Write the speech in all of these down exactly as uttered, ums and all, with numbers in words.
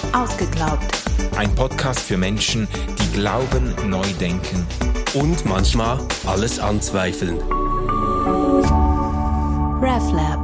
Ausgeglaubt. Ein Podcast für Menschen, die glauben, neu denken und manchmal alles anzweifeln. RefLab.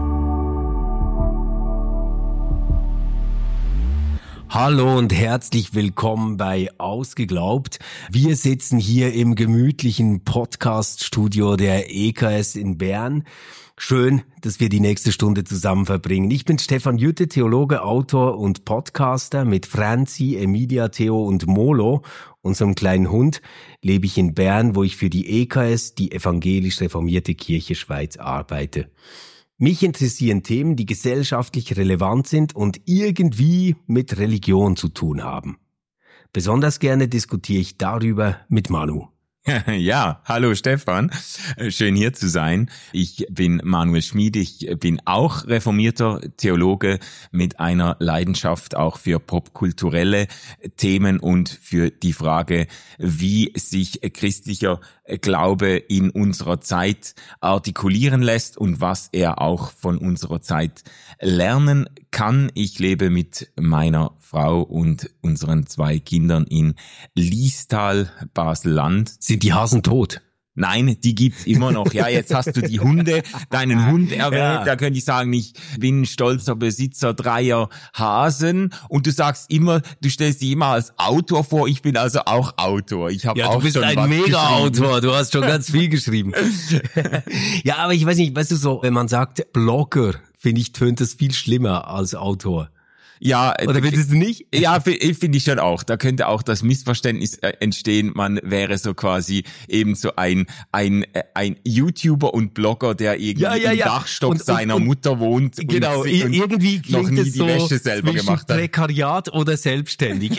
Hallo und herzlich willkommen bei Ausgeglaubt. Wir sitzen hier im gemütlichen Podcast-Studio der E K S in Bern. Schön, dass wir die nächste Stunde zusammen verbringen. Ich bin Stefan Jütte, Theologe, Autor und Podcaster. Mit Franzi, Emilia, Theo und Molo, unserem kleinen Hund, lebe ich in Bern, wo ich für die E K S, die Evangelisch-Reformierte Kirche Schweiz, arbeite. Mich interessieren Themen, die gesellschaftlich relevant sind und irgendwie mit Religion zu tun haben. Besonders gerne diskutiere ich darüber mit Manu. Ja, hallo Stefan, schön hier zu sein. Ich bin Manuel Schmid, ich bin auch reformierter Theologe mit einer Leidenschaft auch für popkulturelle Themen und für die Frage, wie sich christlicher Glaube in unserer Zeit artikulieren lässt und was er auch von unserer Zeit lernen kann. Ich lebe mit meiner Frau und unseren zwei Kindern in Liestal, Basel-Land. Sind die Hasen tot? Nein, die gibt's immer noch. Ja, jetzt hast du die Hunde, deinen Hund erwähnt. Ja. Da könnte ich sagen, ich bin stolzer Besitzer dreier Hasen. Und du sagst immer, du stellst dich immer als Autor vor. Ich bin also auch Autor. Ich habe ja, auch du bist schon ein Mega-Autor. Du hast schon ganz viel geschrieben. Ja, aber ich weiß nicht, weißt du so, wenn man sagt Blogger, finde ich, tönt das viel schlimmer als Autor. Ja, oder findest du nicht? Ja, finde ich schon auch. Da könnte auch das Missverständnis entstehen, man wäre so quasi eben so ein ein ein YouTuber und Blogger, der irgendwie ja, ja, im ja. Dachstock und, seiner und, Mutter wohnt und, genau, und irgendwie noch nie die so Wäsche selber gemacht hat. Prekariat oder selbstständig.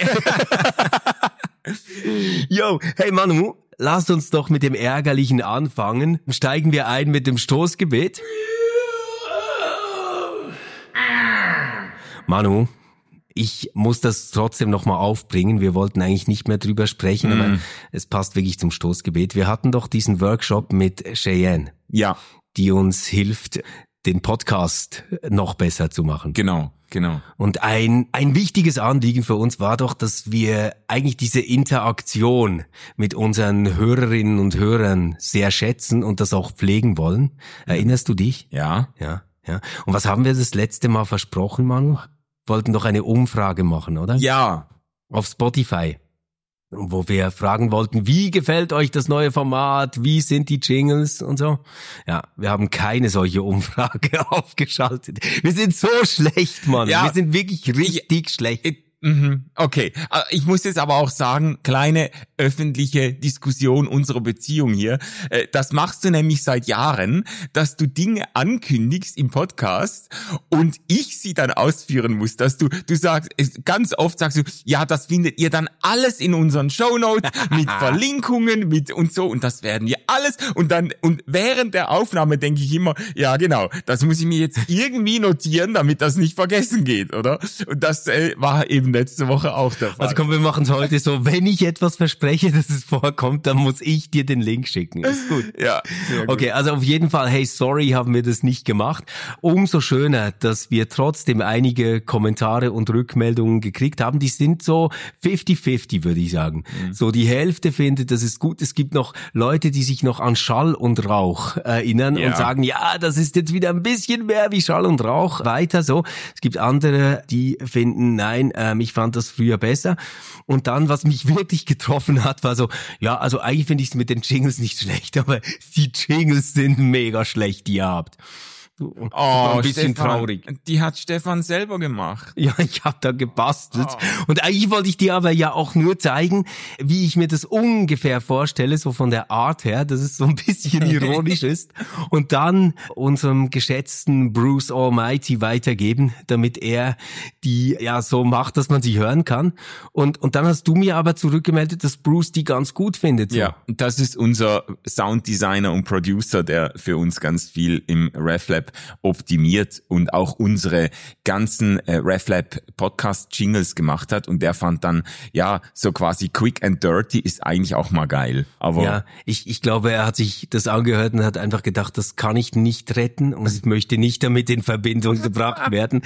Yo, hey Manu, lasst uns doch mit dem Ärgerlichen anfangen. Steigen wir ein mit dem Stoßgebet. Manu, ich muss das trotzdem nochmal aufbringen. Wir wollten eigentlich nicht mehr drüber sprechen, mm. aber es passt wirklich zum Stoßgebet. Wir hatten doch diesen Workshop mit Cheyenne, ja, die uns hilft, den Podcast noch besser zu machen. Genau, genau. Und ein ein wichtiges Anliegen für uns war doch, dass wir eigentlich diese Interaktion mit unseren Hörerinnen und Hörern sehr schätzen und das auch pflegen wollen. Erinnerst du dich? Ja. Ja, ja. Und was haben wir das letzte Mal versprochen, Manu? Wollten doch eine Umfrage machen, oder? Ja. Auf Spotify, wo wir fragen wollten, wie gefällt euch das neue Format, wie sind die Jingles und so. Ja, wir haben keine solche Umfrage aufgeschaltet. Wir sind so schlecht, Mann. Ja, wir sind wirklich richtig ich, schlecht. Ich, Okay, ich muss jetzt aber auch sagen, kleine öffentliche Diskussion unserer Beziehung hier. Das machst du nämlich seit Jahren, dass du Dinge ankündigst im Podcast und ich sie dann ausführen muss, dass du, du sagst, ganz oft sagst du, ja, das findet ihr dann alles in unseren Shownotes mit Verlinkungen, mit und so und das werden wir alles und dann, und während der Aufnahme denke ich immer, ja genau, das muss ich mir jetzt irgendwie notieren, damit das nicht vergessen geht, oder? Und das äh, war eben letzte Woche auch der Fall. Also komm, wir machen es heute so, wenn ich etwas verspreche, dass es vorkommt, dann muss ich dir den Link schicken. Ist gut. Ja. Gut. Okay, also auf jeden Fall, hey, sorry, haben wir das nicht gemacht. Umso schöner, dass wir trotzdem einige Kommentare und Rückmeldungen gekriegt haben. Die sind so fifty fifty, würde ich sagen. Mhm. So die Hälfte findet, das ist gut. Es gibt noch Leute, die sich noch an Schall und Rauch erinnern ja. und sagen, ja, das ist jetzt wieder ein bisschen mehr wie Schall und Rauch. Weiter so. Es gibt andere, die finden, nein, ähm, ich fand das früher besser. Und dann, was mich wirklich getroffen hat, war so, ja, also eigentlich finde ich es mit den Jingles nicht schlecht, aber die Jingles sind mega schlecht, die ihr habt. Oh, ein bisschen Stefan, traurig. Die hat Stefan selber gemacht. Ja, ich habe da gebastelt. Oh. Und eigentlich wollte ich dir aber ja auch nur zeigen, wie ich mir das ungefähr vorstelle, so von der Art her, dass es so ein bisschen ironisch ist. Und dann unserem geschätzten Bruce Almighty weitergeben, damit er die ja so macht, dass man sie hören kann. Und und dann hast du mir aber zurückgemeldet, dass Bruce die ganz gut findet. So. Ja, das ist unser Sounddesigner und Producer, der für uns ganz viel im RefLab RefLab optimiert und auch unsere ganzen äh, RefLab Podcast Jingles gemacht hat und der fand dann, ja, so quasi quick and dirty ist eigentlich auch mal geil. Aber ja, ich, ich glaube, er hat sich das angehört und hat einfach gedacht, das kann ich nicht retten und ich möchte nicht damit in Verbindung gebracht werden.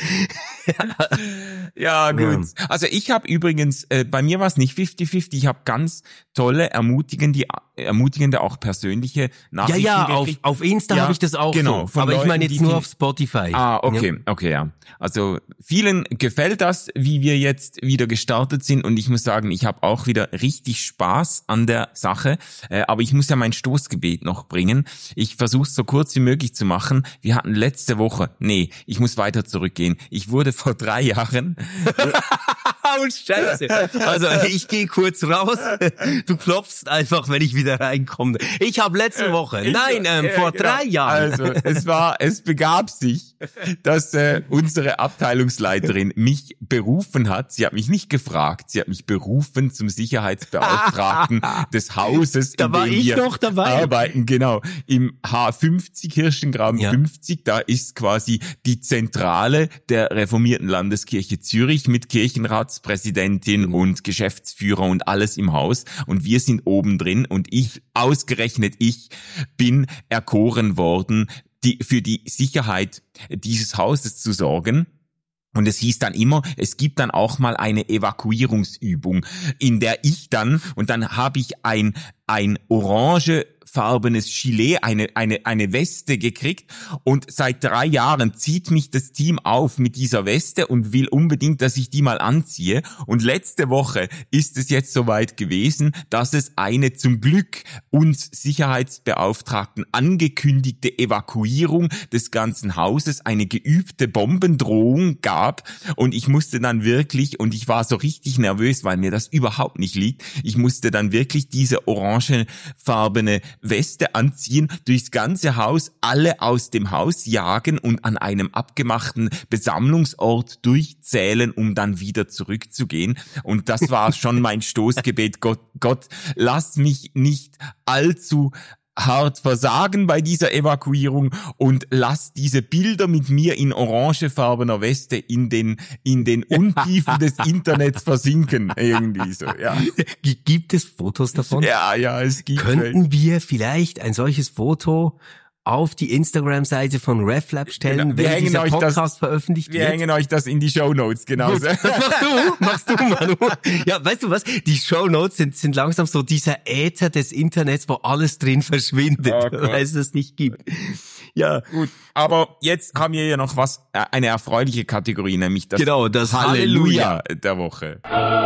Ja, gut. Ja. Also ich habe übrigens, äh, bei mir war es nicht fifty fifty, ich habe ganz tolle, ermutigende, ermutigende auch persönliche Nachrichten Ja, ja, auf, gekriegt. auf Insta ja, habe ich das auch genau, so, aber Leuten, ich meine jetzt nur auf Spotify. Ah, okay, ja. okay, ja. Also vielen gefällt das, wie wir jetzt wieder gestartet sind und ich muss sagen, ich habe auch wieder richtig Spaß an der Sache, äh, aber ich muss ja mein Stoßgebet noch bringen. Ich versuche es so kurz wie möglich zu machen. Wir hatten letzte Woche, nee, ich muss weiter zurückgehen. Ich wurde vor drei Jahren Oh, Scheiße. Also ich gehe kurz raus. Du klopfst einfach, wenn ich wieder reinkomme. Ich habe letzte Woche, ich, nein, ähm, äh, vor genau. drei Jahren. Also es war, es begab sich, dass äh, unsere Abteilungsleiterin mich berufen hat. Sie hat mich nicht gefragt, sie hat mich berufen zum Sicherheitsbeauftragten des Hauses, da in war dem ich wir noch dabei. arbeiten. Genau, im H fünfzig, Hirschengraben ja. fünfzig, da ist quasi die Zentrale der reformierten Landeskirche Zürich mit Kirchenratspräsidentin mhm. und Geschäftsführer und alles im Haus und wir sind oben drin und ich, ausgerechnet ich, bin erkoren worden, die, für die Sicherheit dieses Hauses zu sorgen. Und es hieß dann immer, es gibt dann auch mal eine Evakuierungsübung, in der ich dann, und dann habe ich ein, ein orangefarbenes Gilet, eine, eine, eine Weste gekriegt und seit drei Jahren zieht mich das Team auf mit dieser Weste und will unbedingt, dass ich die mal anziehe. Und letzte Woche ist es jetzt soweit gewesen, dass es eine zum Glück uns Sicherheitsbeauftragten angekündigte Evakuierung des ganzen Hauses, eine geübte Bombendrohung gab und ich musste dann wirklich, und ich war so richtig nervös, weil mir das überhaupt nicht liegt, ich musste dann wirklich diese orangefarbene Weste anziehen, durchs ganze Haus, alle aus dem Haus jagen und an einem abgemachten Besammlungsort durchzählen, um dann wieder zurückzugehen. Und das war schon mein Stoßgebet. Gott, Gott, lass mich nicht allzu hart versagen bei dieser Evakuierung und lass diese Bilder mit mir in orangefarbener Weste in den in den Untiefen des Internets versinken irgendwie so, ja. Gibt es Fotos davon? Ja, ja, es gibt. Könnten wir vielleicht ein solches Foto auf die Instagram-Seite von RefLab stellen, genau. wenn dieser Podcast das, veröffentlicht wir wird? Wir hängen euch das in die Shownotes, genau. Gut, das machst du, machst du, Manu. Ja, weißt du was? Die Shownotes sind, sind langsam so dieser Äther des Internets, wo alles drin verschwindet, oh, weil es das nicht gibt. Ja. Gut, aber jetzt haben wir ja noch was, eine erfreuliche Kategorie, nämlich das, genau, das Halleluja, Halleluja der Woche.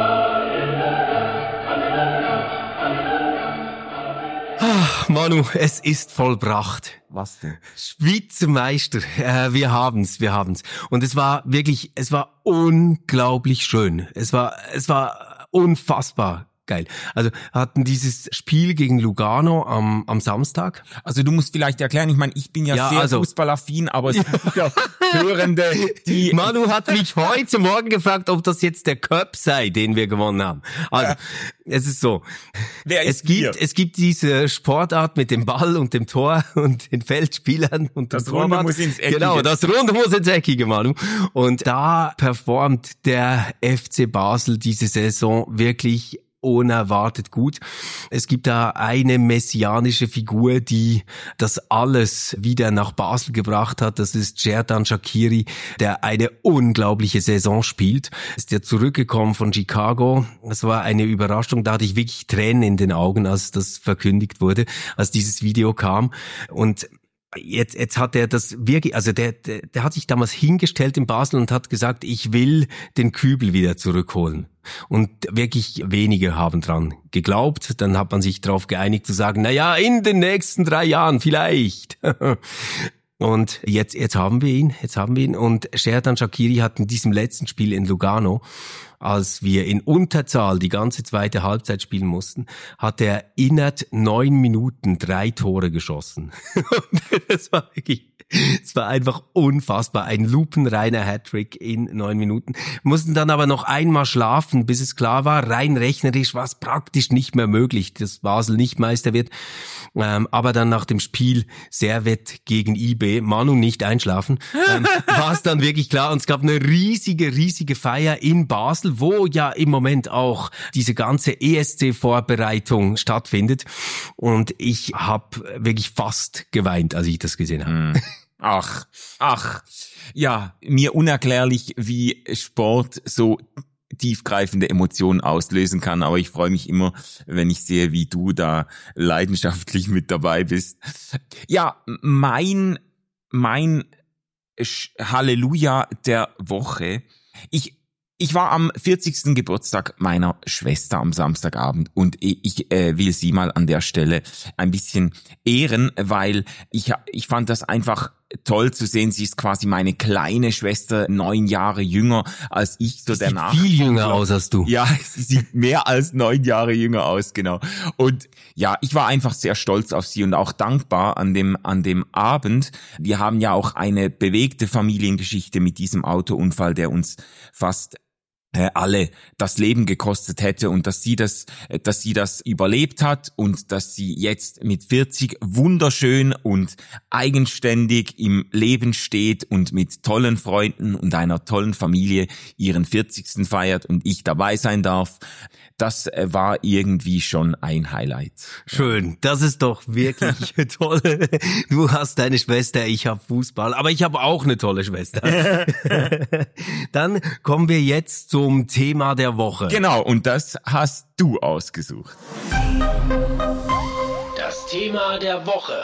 Ach, Manu, es ist vollbracht. Was denn? Schweizer Meister, äh, wir haben's, wir haben's. Und es war wirklich, es war unglaublich schön. Es war, es war unfassbar geil. Also hatten dieses Spiel gegen Lugano am am Samstag. Also du musst vielleicht erklären, ich meine, ich bin ja, ja sehr also, fußballaffin, aber es gibt ja Hörende, die... Manu hat mich heute Morgen gefragt, ob das jetzt der Cup sei, den wir gewonnen haben. Also, ja. Es ist so. Wer ist es gibt hier? Es gibt diese Sportart mit dem Ball und dem Tor und den Feldspielern und das Runde muss ins Eckige. Genau, das Runde muss ins Eckige, Manu. Und da performt der F C Basel diese Saison wirklich unerwartet gut. Es gibt da eine messianische Figur, die das alles wieder nach Basel gebracht hat. Das ist Xherdan Shaqiri, der eine unglaubliche Saison spielt. Ist ja zurückgekommen von Chicago. Das war eine Überraschung. Da hatte ich wirklich Tränen in den Augen, als das verkündigt wurde, als dieses Video kam. Und Jetzt, jetzt hat er das wirklich, also der, der, der hat sich damals hingestellt in Basel und hat gesagt, ich will den Kübel wieder zurückholen. Und wirklich wenige haben dran geglaubt. Dann hat man sich darauf geeinigt zu sagen, na ja, in den nächsten drei Jahren vielleicht. Und jetzt, jetzt haben wir ihn, jetzt haben wir ihn. Und Xherdan Shaqiri hat in diesem letzten Spiel in Lugano, als wir in Unterzahl die ganze zweite Halbzeit spielen mussten, hat er innerhalb neun Minuten drei Tore geschossen. Das war wirklich, es war einfach unfassbar. Ein lupenreiner Hattrick in neun Minuten. Mussten dann aber noch einmal schlafen, bis es klar war, rein rechnerisch war es praktisch nicht mehr möglich, dass Basel nicht Meister wird. Ähm, aber dann nach dem Spiel Servette gegen I B B, Manu nicht einschlafen, ähm, war es dann wirklich klar. Und es gab eine riesige, riesige Feier in Basel, wo ja im Moment auch diese ganze E S C-Vorbereitung stattfindet. Und ich habe wirklich fast geweint, als ich das gesehen habe. Mm. Ach, ach, ja, mir unerklärlich, wie Sport so tiefgreifende Emotionen auslösen kann, aber ich freue mich immer, wenn ich sehe, wie du da leidenschaftlich mit dabei bist. Ja, mein, mein Halleluja der Woche. Ich Ich war am vierzigsten Geburtstag meiner Schwester am Samstagabend und ich äh, will sie mal an der Stelle ein bisschen ehren, weil ich ich fand das einfach toll zu sehen. Sie ist quasi meine kleine Schwester, neun Jahre jünger als ich. So der Sieht viel jünger aus als du. Ja, sie sieht mehr als neun Jahre jünger aus, genau. Und ja, ich war einfach sehr stolz auf sie und auch dankbar an dem an dem Abend. Wir haben ja auch eine bewegte Familiengeschichte mit diesem Autounfall, der uns fast alle das Leben gekostet hätte, und dass sie das, dass sie das überlebt hat und dass sie jetzt mit vierzig wunderschön und eigenständig im Leben steht und mit tollen Freunden und einer tollen Familie ihren vierzigsten feiert und ich dabei sein darf. Das war irgendwie schon ein Highlight. Schön, das ist doch wirklich toll. Du hast deine Schwester, ich habe Fußball, aber ich habe auch eine tolle Schwester. Dann kommen wir jetzt zum Thema der Woche. Genau, und das hast du ausgesucht. Das Thema der Woche.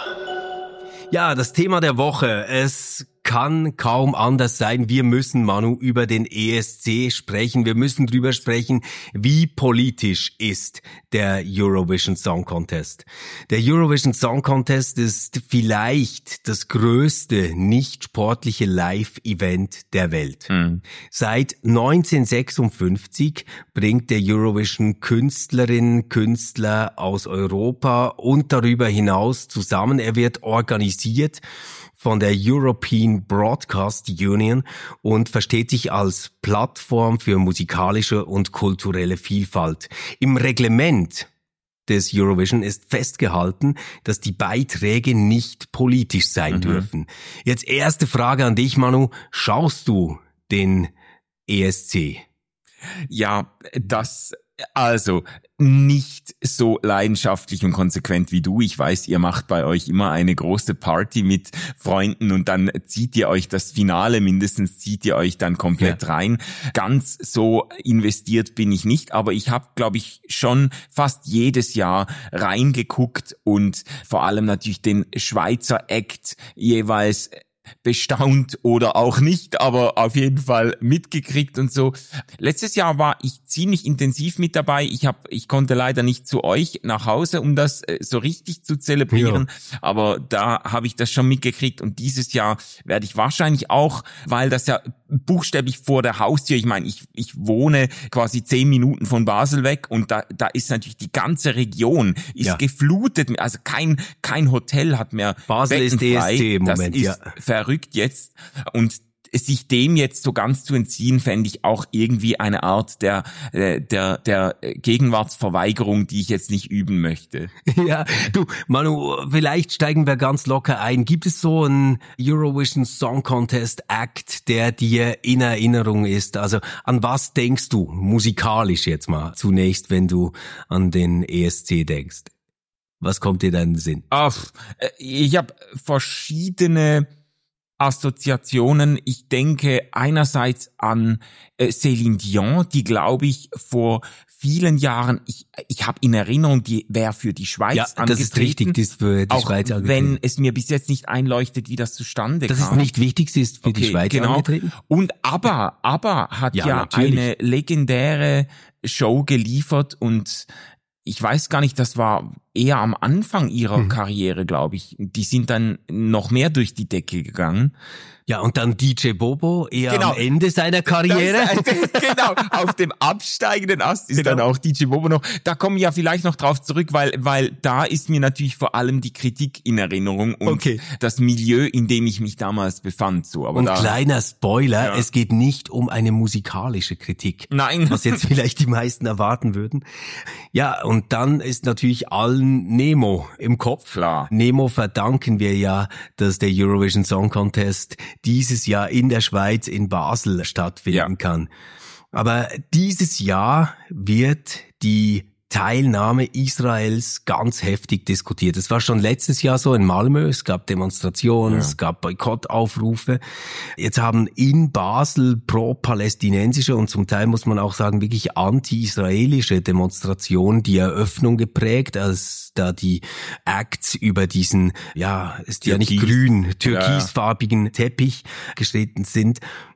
Ja, das Thema der Woche. Es kann kaum anders sein. Wir müssen, Manu, über den E S C sprechen. Wir müssen drüber sprechen, wie politisch ist der Eurovision Song Contest. Der Eurovision Song Contest ist vielleicht das größte nicht sportliche Live-Event der Welt. Mhm. Seit neunzehnhundertsechsundfünfzig bringt der Eurovision Künstlerinnen, Künstler aus Europa und darüber hinaus zusammen. Er wird organisiert von der European Broadcast Union und versteht sich als Plattform für musikalische und kulturelle Vielfalt. Im Reglement des Eurovision ist festgehalten, dass die Beiträge nicht politisch sein mhm. dürfen. Jetzt erste Frage an dich, Manu. Schaust du den E S C? Ja, das... Also, nicht so leidenschaftlich und konsequent wie du. Ich weiß, ihr macht bei euch immer eine große Party mit Freunden und dann zieht ihr euch das Finale, mindestens zieht ihr euch dann komplett ja. rein. Ganz so investiert bin ich nicht, aber ich habe, glaube ich, schon fast jedes Jahr reingeguckt und vor allem natürlich den Schweizer Act jeweils bestaunt oder auch nicht, aber auf jeden Fall mitgekriegt und so. Letztes Jahr war ich ziemlich intensiv mit dabei. Ich habe, ich konnte leider nicht zu euch nach Hause, um das äh, so richtig zu zelebrieren, ja. aber da habe ich das schon mitgekriegt und dieses Jahr werde ich wahrscheinlich auch, weil das ja buchstäblich vor der Haustür, ich meine, ich ich wohne quasi zehn Minuten von Basel weg und da da ist natürlich die ganze Region ist ja. geflutet, also kein kein Hotel hat mehr Basel Betten ist E S C im das Moment, ist ja. verrückt jetzt und sich dem jetzt so ganz zu entziehen, fände ich auch irgendwie eine Art der der der Gegenwartsverweigerung, die ich jetzt nicht üben möchte. Ja, du, Manu, vielleicht steigen wir ganz locker ein. Gibt es so einen Eurovision Song Contest Act, der dir in Erinnerung ist? Also an was denkst du musikalisch jetzt mal zunächst, wenn du an den E S C denkst? Was kommt dir da in den Sinn? Ach, ich habe verschiedene Assoziationen. Ich denke einerseits an äh, Céline Dion, die, glaube ich, vor vielen Jahren, ich ich habe in Erinnerung, die wäre für die Schweiz ja, angetreten. Das ist richtig, die ist für die auch Schweiz angetreten. Wenn es mir bis jetzt nicht einleuchtet, wie das zustande das kam. Das ist nicht wichtig, sie ist für okay, die Schweiz genau. angetreten. Und ABBA, ABBA hat ja, ja eine legendäre Show geliefert und ich weiß gar nicht, das war eher am Anfang ihrer hm. Karriere, glaube ich. Die sind dann noch mehr durch die Decke gegangen. Ja, und dann D J Bobo, eher genau. am Ende seiner Karriere. Das, genau, auf dem absteigenden Ast ist genau. dann auch D J Bobo noch. Da kommen wir ja vielleicht noch drauf zurück, weil weil da ist mir natürlich vor allem die Kritik in Erinnerung und okay. das Milieu, in dem ich mich damals befand. So, aber und da, kleiner Spoiler, ja. es geht nicht um eine musikalische Kritik. Nein. Was jetzt vielleicht die meisten erwarten würden. Ja, und dann ist natürlich allen Nemo im Kopf. Klar. Nemo verdanken wir ja, dass der Eurovision Song Contest dieses Jahr in der Schweiz in Basel stattfinden ja. kann. Aber dieses Jahr wird die Teilnahme Israels ganz heftig diskutiert. Es war schon letztes Jahr so in Malmö, es gab Demonstrationen, ja. es gab Boykottaufrufe. Jetzt haben in Basel pro-palästinensische und zum Teil muss man auch sagen wirklich anti-israelische Demonstrationen die Eröffnung geprägt, als da die Acts über diesen, ja, ist ja nicht grün, türkisfarbigen ja. Teppich geschritten sind.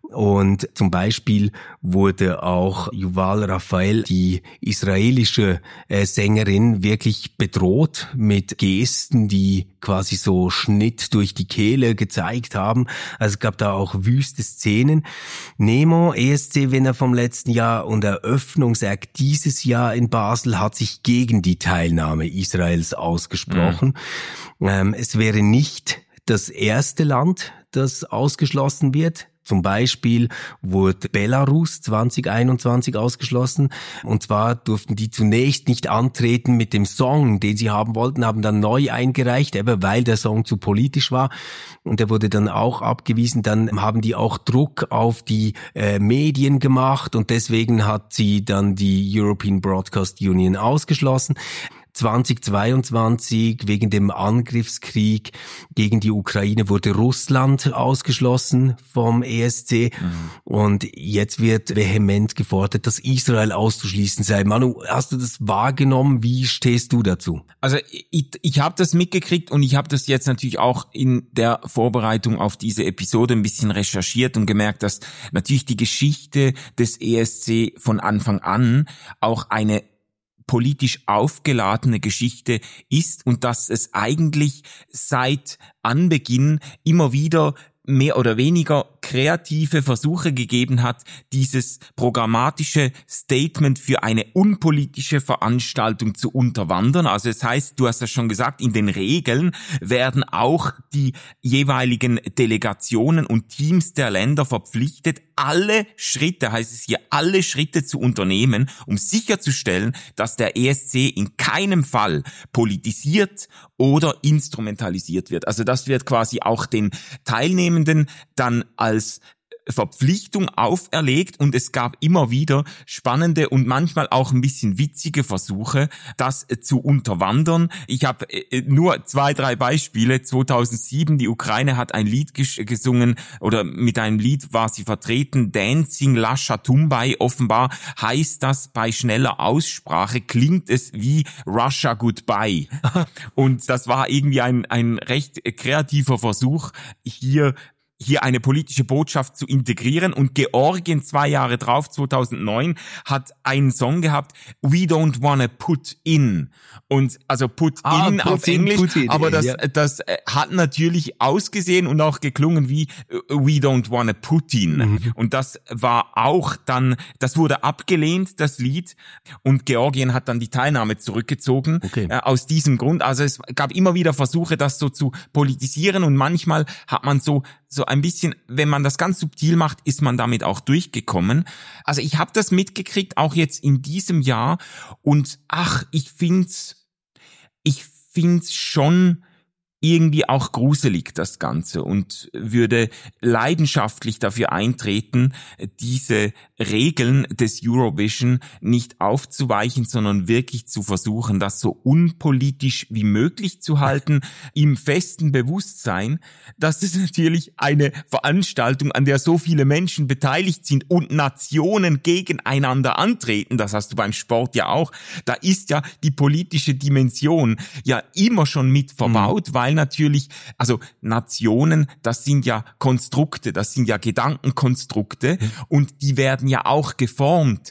Und zum Beispiel wurde auch Yuval Raphael, die israelische äh, Sängerin, wirklich bedroht mit Gesten, die quasi so Schnitt durch die Kehle gezeigt haben. Also es gab da auch wüste Szenen. Nemo, E S C-Winner vom letzten Jahr und Eröffnungsakt dieses Jahr in Basel hat sich gegen die Teilnahme Israels ausgesprochen. Mhm. Ähm, es wäre nicht das erste Land, das ausgeschlossen wird. Zum Beispiel wurde Belarus zwanzig einundzwanzig ausgeschlossen und zwar durften die zunächst nicht antreten mit dem Song, den sie haben wollten, haben dann neu eingereicht, eben weil der Song zu politisch war und der wurde dann auch abgewiesen. Dann haben die auch Druck auf die äh, Medien gemacht und deswegen hat sie dann die European Broadcast Union ausgeschlossen. zwanzig zweiundzwanzig wegen dem Angriffskrieg gegen die Ukraine wurde Russland ausgeschlossen vom E S C mhm. und jetzt wird vehement gefordert, dass Israel auszuschließen sei. Manu, hast du das wahrgenommen? Wie stehst du dazu? Also ich, ich habe das mitgekriegt und ich habe das jetzt natürlich auch in der Vorbereitung auf diese Episode ein bisschen recherchiert und gemerkt, dass natürlich die Geschichte des E S C von Anfang an auch eine politisch aufgeladene Geschichte ist und dass es eigentlich seit Anbeginn immer wieder mehr oder weniger kreative Versuche gegeben hat, dieses programmatische Statement für eine unpolitische Veranstaltung zu unterwandern. Also es heißt, du hast das schon gesagt, in den Regeln werden auch die jeweiligen Delegationen und Teams der Länder verpflichtet, alle Schritte, heißt es hier, alle Schritte zu unternehmen, um sicherzustellen, dass der E S C in keinem Fall politisiert oder instrumentalisiert wird. Also das wird quasi auch den Teilnehmenden dann als Verpflichtung auferlegt und es gab immer wieder spannende und manchmal auch ein bisschen witzige Versuche, das zu unterwandern. Ich habe nur zwei, drei Beispiele. zweitausendsieben, die Ukraine hat ein Lied gesungen oder mit einem Lied war sie vertreten, Dancing Lasha Tumbai. Offenbar heißt das bei schneller Aussprache, klingt es wie Russia Goodbye. Und das war irgendwie ein, ein recht kreativer Versuch, hier hier eine politische Botschaft zu integrieren und Georgien zwei Jahre drauf, zweitausendneun, hat einen Song gehabt, We Don't Wanna Put In und also Put ah, In put auf in, Englisch, in, aber das, ja. das hat natürlich ausgesehen und auch geklungen wie We Don't Wanna Putin mhm. und das war auch dann, das wurde abgelehnt, das Lied und Georgien hat dann die Teilnahme zurückgezogen okay. äh, aus diesem Grund, also es gab immer wieder Versuche, das so zu politisieren und manchmal hat man so so ein bisschen, wenn man das ganz subtil macht, ist man damit auch durchgekommen. Also ich habe das mitgekriegt, auch jetzt in diesem Jahr und ach, ich find's, ich find's schon irgendwie auch gruselig, das Ganze, und würde leidenschaftlich dafür eintreten, diese Regeln des Eurovision nicht aufzuweichen, sondern wirklich zu versuchen, das so unpolitisch wie möglich zu halten, im festen Bewusstsein, dass es natürlich eine Veranstaltung, an der so viele Menschen beteiligt sind und Nationen gegeneinander antreten, das hast du beim Sport ja auch, da ist ja die politische Dimension ja immer schon mit verbaut, mhm. weil natürlich, also Nationen, das sind ja Konstrukte, das sind ja Gedankenkonstrukte und die werden ja auch geformt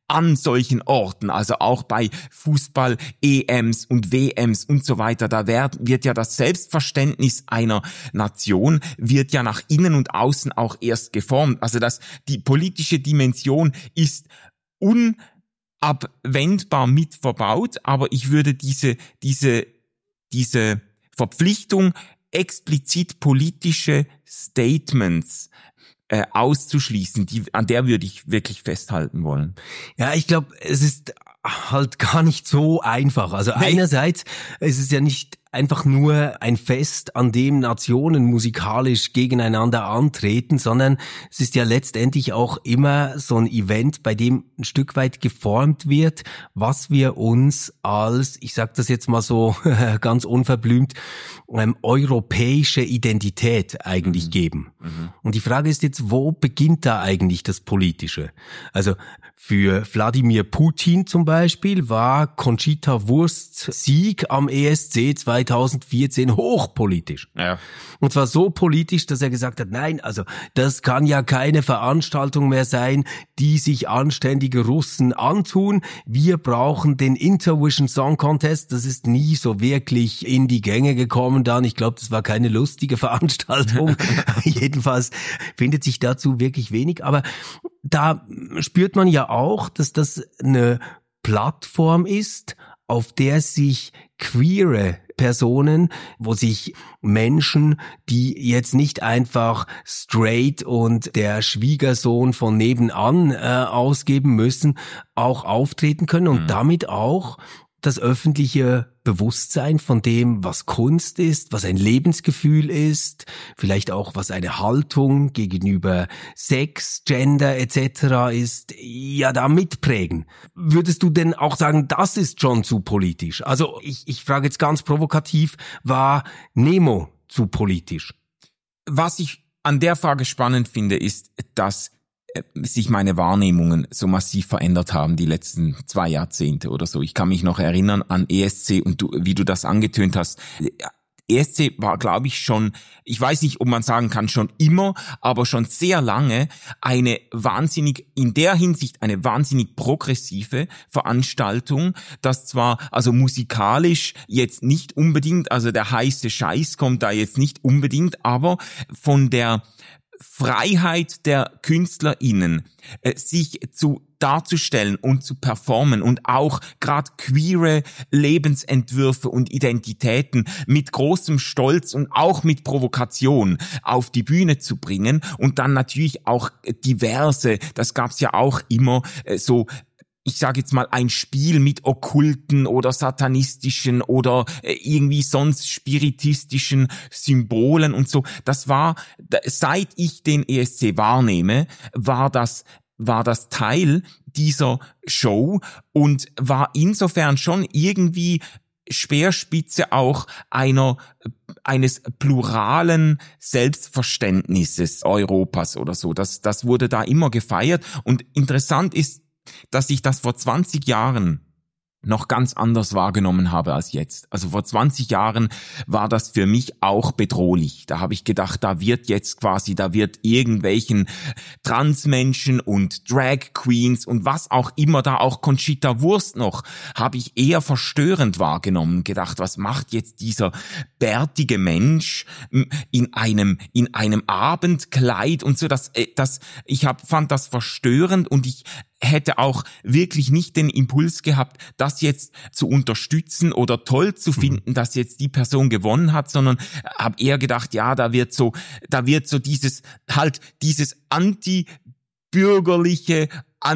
an solchen Orten, also auch bei Fußball-E Ms und W Ms und so weiter, da wird, wird ja das Selbstverständnis einer Nation, wird ja nach innen und außen auch erst geformt. Also dass die politische Dimension ist unabwendbar mit verbaut, aber ich würde diese, diese, diese Verpflichtung, explizit politische Statements äh, auszuschließen, die, an der würde ich wirklich festhalten wollen. Ja, ich glaube, es ist halt gar nicht so einfach. Also nee. einerseits ist es ja nicht einfach nur ein Fest, an dem Nationen musikalisch gegeneinander antreten, sondern es ist ja letztendlich auch immer so ein Event, bei dem ein Stück weit geformt wird, was wir uns als, ich sag das jetzt mal so ganz unverblümt, ähm, europäische Identität eigentlich mhm. geben. Mhm. Und die Frage ist jetzt, wo beginnt da eigentlich das Politische? Also für Wladimir Putin zum Beispiel war Conchita Wursts Sieg am E S C zweitausendvierzehn hochpolitisch. Ja. Und zwar so politisch, dass er gesagt hat, nein, also das kann ja keine Veranstaltung mehr sein, die sich anständige Russen antun. Wir brauchen den Intervision Song Contest. Das ist nie so wirklich in die Gänge gekommen dann. Ich glaube, das war keine lustige Veranstaltung. Jedenfalls findet sich dazu wirklich wenig. Aber da spürt man ja auch, dass das eine Plattform ist, auf der sich queere Personen, wo sich Menschen, die jetzt nicht einfach straight und der Schwiegersohn von nebenan äh, ausgeben müssen, auch auftreten können und mhm. damit auch das öffentliche Bewusstsein von dem, was Kunst ist, was ein Lebensgefühl ist, vielleicht auch was eine Haltung gegenüber Sex, Gender et cetera ist, ja da mitprägen. Würdest du denn auch sagen, das ist schon zu politisch? Also ich, ich frage jetzt ganz provokativ, war Nemo zu politisch? Was ich an der Frage spannend finde, ist, dass sich meine Wahrnehmungen so massiv verändert haben die letzten zwei Jahrzehnte oder so. Ich kann mich noch erinnern an E S C und du, wie du das angetönt hast. E S C war, glaube ich, schon, ich weiß nicht, ob man sagen kann, schon immer, aber schon sehr lange eine wahnsinnig, in der Hinsicht eine wahnsinnig progressive Veranstaltung, das zwar, also musikalisch jetzt nicht unbedingt, also der heiße Scheiß kommt da jetzt nicht unbedingt, aber von der Freiheit der KünstlerInnen, äh, sich zu darzustellen und zu performen und auch gerade queere Lebensentwürfe und Identitäten mit großem Stolz und auch mit Provokation auf die Bühne zu bringen und dann natürlich auch diverse, das gab's ja auch immer, äh, so ich sage jetzt mal, ein Spiel mit okkulten oder satanistischen oder irgendwie sonst spiritistischen Symbolen und so. Das war, seit ich den E S C wahrnehme, war das, war das Teil dieser Show und war insofern schon irgendwie Speerspitze auch einer, eines pluralen Selbstverständnisses Europas oder so. Das, das wurde da immer gefeiert und interessant ist, dass ich das vor zwanzig Jahren noch ganz anders wahrgenommen habe als jetzt. Also vor zwanzig Jahren war das für mich auch bedrohlich. Da habe ich gedacht, da wird jetzt quasi, da wird irgendwelchen Transmenschen und Drag Queens und was auch immer, da auch Conchita Wurst noch, habe ich eher verstörend wahrgenommen. Gedacht, was macht jetzt dieser bärtige Mensch in einem in einem Abendkleid und so. Das, das, ich hab, fand das verstörend und ich hätte auch wirklich nicht den Impuls gehabt, das jetzt zu unterstützen oder toll zu finden, dass jetzt die Person gewonnen hat, sondern habe eher gedacht, ja, da wird so, da wird so dieses, halt dieses anti-bürgerliche,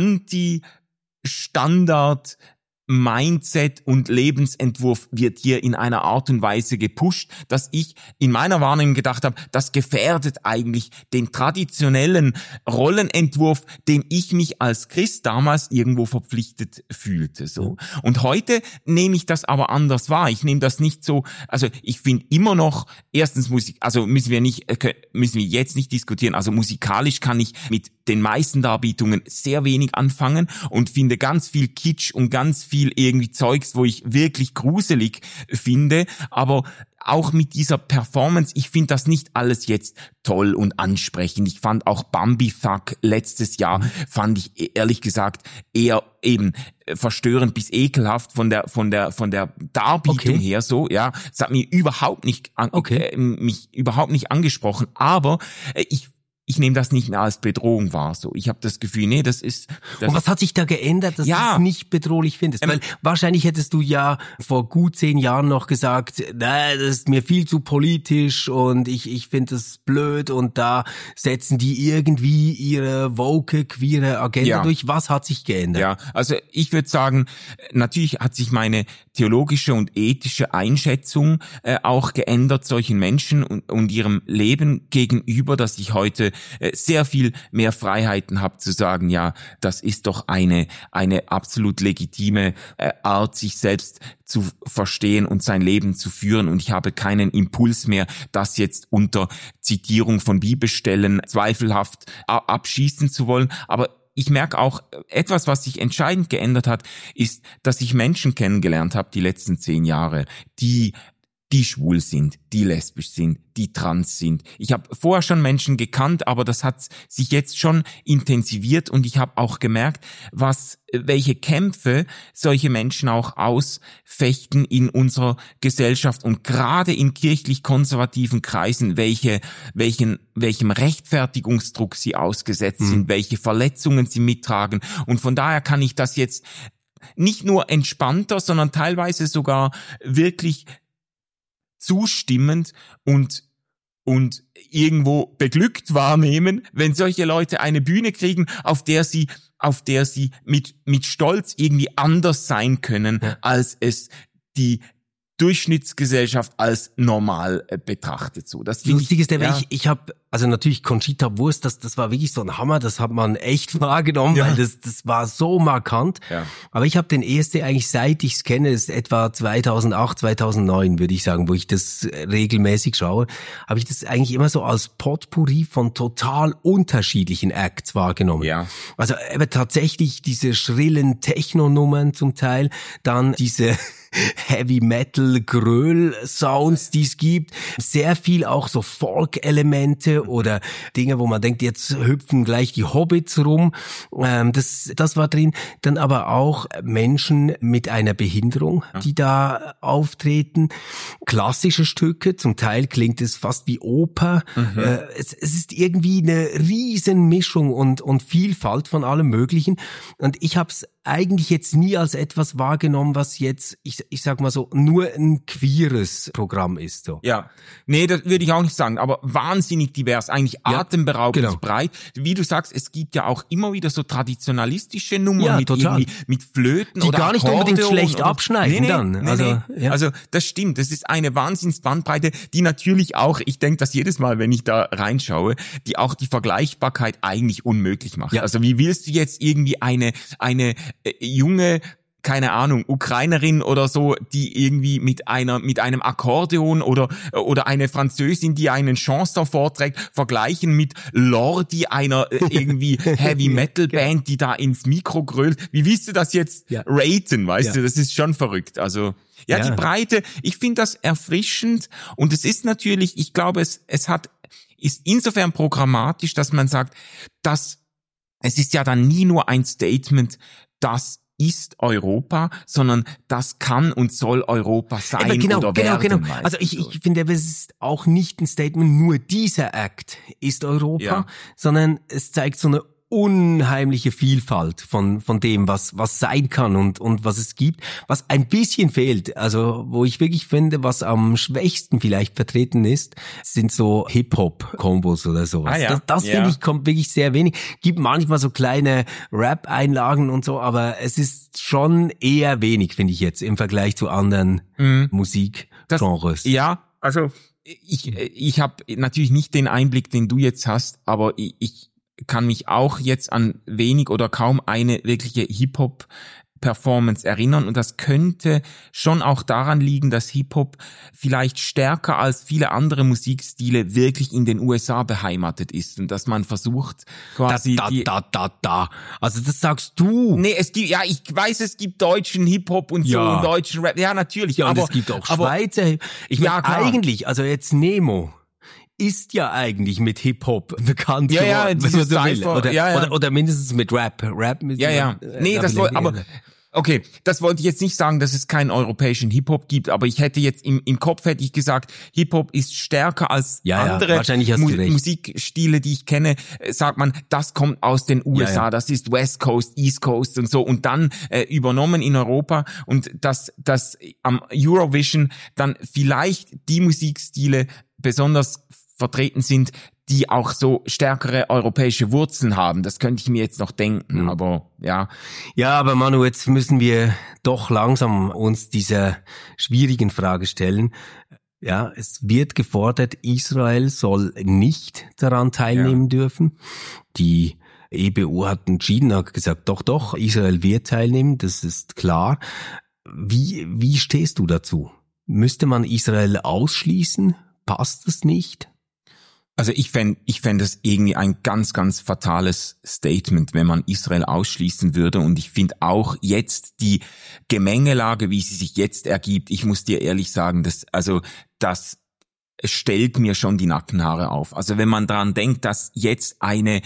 anti-Standard Mindset und Lebensentwurf wird hier in einer Art und Weise gepusht, dass ich in meiner Wahrnehmung gedacht habe, das gefährdet eigentlich den traditionellen Rollenentwurf, dem ich mich als Christ damals irgendwo verpflichtet fühlte. So. Und heute nehme ich das aber anders wahr. Ich nehme das nicht so, also ich finde immer noch, erstens Musik, also müssen wir nicht, müssen wir jetzt nicht diskutieren, also musikalisch kann ich mit den meisten Darbietungen sehr wenig anfangen und finde ganz viel Kitsch und ganz viel irgendwie Zeugs, wo ich wirklich gruselig finde, aber auch mit dieser Performance, ich finde das nicht alles jetzt toll und ansprechend. Ich fand auch Bambi Thug letztes Jahr, mhm. fand ich ehrlich gesagt eher eben verstörend bis ekelhaft von der von der von der Darbietung okay. her so, ja. Es hat mir überhaupt nicht an, okay. äh, mich überhaupt nicht angesprochen, aber äh, ich Ich nehme das nicht mehr als Bedrohung wahr. So, ich habe das Gefühl, nee, das ist. Das Und was hat sich da geändert, dass ja. du es nicht bedrohlich findest? Ähm, Weil wahrscheinlich hättest du ja vor gut zehn Jahren noch gesagt, na, das ist mir viel zu politisch und ich ich finde das blöd und da setzen die irgendwie ihre woke, queere Agenda ja. durch. Was hat sich geändert? Ja, also ich würde sagen, natürlich hat sich meine theologische und ethische Einschätzung äh, auch geändert solchen Menschen und, und ihrem Leben gegenüber, dass ich heute sehr viel mehr Freiheiten habe zu sagen, ja, das ist doch eine eine absolut legitime Art, sich selbst zu verstehen und sein Leben zu führen, und ich habe keinen Impuls mehr, das jetzt unter Zitierung von Bibelstellen zweifelhaft abschießen zu wollen. Aber ich merke auch, etwas, was sich entscheidend geändert hat, ist, dass ich Menschen kennengelernt habe die letzten zehn Jahre, die die schwul sind, die lesbisch sind, die trans sind. Ich habe vorher schon Menschen gekannt, aber das hat sich jetzt schon intensiviert, und ich habe auch gemerkt, was welche Kämpfe solche Menschen auch ausfechten in unserer Gesellschaft, und gerade in kirchlich-konservativen Kreisen, welche welchen welchem Rechtfertigungsdruck sie ausgesetzt mhm. sind, welche Verletzungen sie mittragen. Und von daher kann ich das jetzt nicht nur entspannter, sondern teilweise sogar wirklich zustimmend und und irgendwo beglückt wahrnehmen, wenn solche Leute eine Bühne kriegen, auf der sie auf der sie mit mit Stolz irgendwie anders sein können, ja. als es die Durchschnittsgesellschaft als normal äh, betrachtet. So, das lustig ist, ja. ich ich habe also natürlich Conchita Wurst, das das war wirklich so ein Hammer, das hat man echt wahrgenommen, ja. weil das das war so markant. Ja. Aber ich habe den E S C eigentlich, seit ich es kenne, ist etwa zweitausendacht, zweitausendneun, würde ich sagen, wo ich das regelmäßig schaue, habe ich das eigentlich immer so als Potpourri von total unterschiedlichen Acts wahrgenommen. Ja. Also eben tatsächlich diese schrillen Techno-Nummern zum Teil, dann diese Heavy Metal Gröl Sounds, die es gibt, sehr viel auch so Folk Elemente oder Dinge, wo man denkt, jetzt hüpfen gleich die Hobbits rum. Ähm, das das war drin. Dann aber auch Menschen mit einer Behinderung, die da auftreten. Klassische Stücke, zum Teil klingt es fast wie Oper. Mhm. Äh, es, es ist irgendwie eine riesen Mischung und und Vielfalt von allem Möglichen. Und ich habe es eigentlich jetzt nie als etwas wahrgenommen, was jetzt, ich, ich sag mal so, nur ein queeres Programm ist. So. Ja, nee, das würde ich auch nicht sagen, aber wahnsinnig divers, eigentlich ja, atemberaubend genau. breit. Wie du sagst, es gibt ja auch immer wieder so traditionalistische Nummern ja, mit total. irgendwie mit Flöten die oder gar nicht Akkordeon unbedingt schlecht oder, abschneiden nee, nee, dann. Nee, also, nee. Ja. also das stimmt, das ist eine Wahnsinnsbandbreite, die natürlich auch, ich denke das jedes Mal, wenn ich da reinschaue, die auch die Vergleichbarkeit eigentlich unmöglich macht. Ja. Also wie willst du jetzt irgendwie eine eine äh, junge, keine Ahnung, Ukrainerin oder so, die irgendwie mit einer mit einem Akkordeon oder oder eine Französin, die einen Chanson vorträgt, vergleichen mit Lordi, einer irgendwie Heavy Metal Band, die da ins Mikro grölt. Wie willst du das jetzt ja. raten, weißt ja. du? Das ist schon verrückt. Also ja, ja. die Breite, ich finde das erfrischend, und es ist natürlich, ich glaube, es es hat ist insofern programmatisch, dass man sagt, dass es ist ja dann nie nur ein Statement, das ist Europa, sondern das kann und soll Europa sein ja, genau, oder genau, werden. Genau. Also ich, ich finde, es ist auch nicht ein Statement, nur dieser Act ist Europa, ja. sondern es zeigt so eine unheimliche Vielfalt von von dem, was was sein kann und und was es gibt, was ein bisschen fehlt. Also wo ich wirklich finde, was am schwächsten vielleicht vertreten ist, sind so Hip-Hop-Kombos oder sowas. Ah, ja. Das, das ja. finde ich, kommt wirklich sehr wenig. Gibt manchmal so kleine Rap-Einlagen und so, aber es ist schon eher wenig, finde ich jetzt, im Vergleich zu anderen mhm. Musikgenres. Das, ja, also ich ich habe natürlich nicht den Einblick, den du jetzt hast, aber ich, ich kann mich auch jetzt an wenig oder kaum eine wirkliche Hip-Hop Performance erinnern und das könnte schon auch daran liegen, dass Hip-Hop vielleicht stärker als viele andere Musikstile wirklich in den U S A beheimatet ist und dass man versucht quasi da, da, die, da, da, da. Also das sagst du. Nee, es gibt, ja, ich weiß, es gibt deutschen Hip-Hop und so Ja. und deutschen Rap, ja, natürlich, Ja, und aber es gibt auch aber, Schweizer Hip- Ich Ja, meine, klar. eigentlich, also jetzt Nemo ist ja eigentlich mit Hip-Hop bekannt Ja, ja, geworden, dieses wenn man so will. Cypher, Oder, ja, ja. oder, oder mindestens mit Rap. Rap mit Ja, ja. äh, Nee, das wollte, aber, aber okay, das wollte ich jetzt nicht sagen, dass es keinen europäischen Hip-Hop gibt, aber ich hätte jetzt im, im Kopf hätte ich gesagt, Hip-Hop ist stärker als Ja, ja, andere wahrscheinlich hast Mu- du recht. Musikstile, die ich kenne, äh, sagt man, das kommt aus den U S A, Ja, ja. das ist West Coast, East Coast und so und dann äh, übernommen in Europa und dass dass am Eurovision dann vielleicht die Musikstile besonders vertreten sind, die auch so stärkere europäische Wurzeln haben. Das könnte ich mir jetzt noch denken, Mhm. aber ja. Ja, aber Manu, jetzt müssen wir doch langsam uns dieser schwierigen Frage stellen. Ja, es wird gefordert, Israel soll nicht daran teilnehmen Ja. dürfen. Die E B U hat entschieden, hat gesagt, doch, doch, Israel wird teilnehmen, das ist klar. Wie, wie stehst du dazu? Müsste man Israel ausschließen? Passt das nicht? Also ich fänd, ich fänd das irgendwie ein ganz, ganz fatales Statement, wenn man Israel ausschließen würde. Und ich finde auch jetzt die Gemengelage, wie sie sich jetzt ergibt, ich muss dir ehrlich sagen, dass, also, das stellt mir schon die Nackenhaare auf. Also wenn man daran denkt, dass jetzt eine,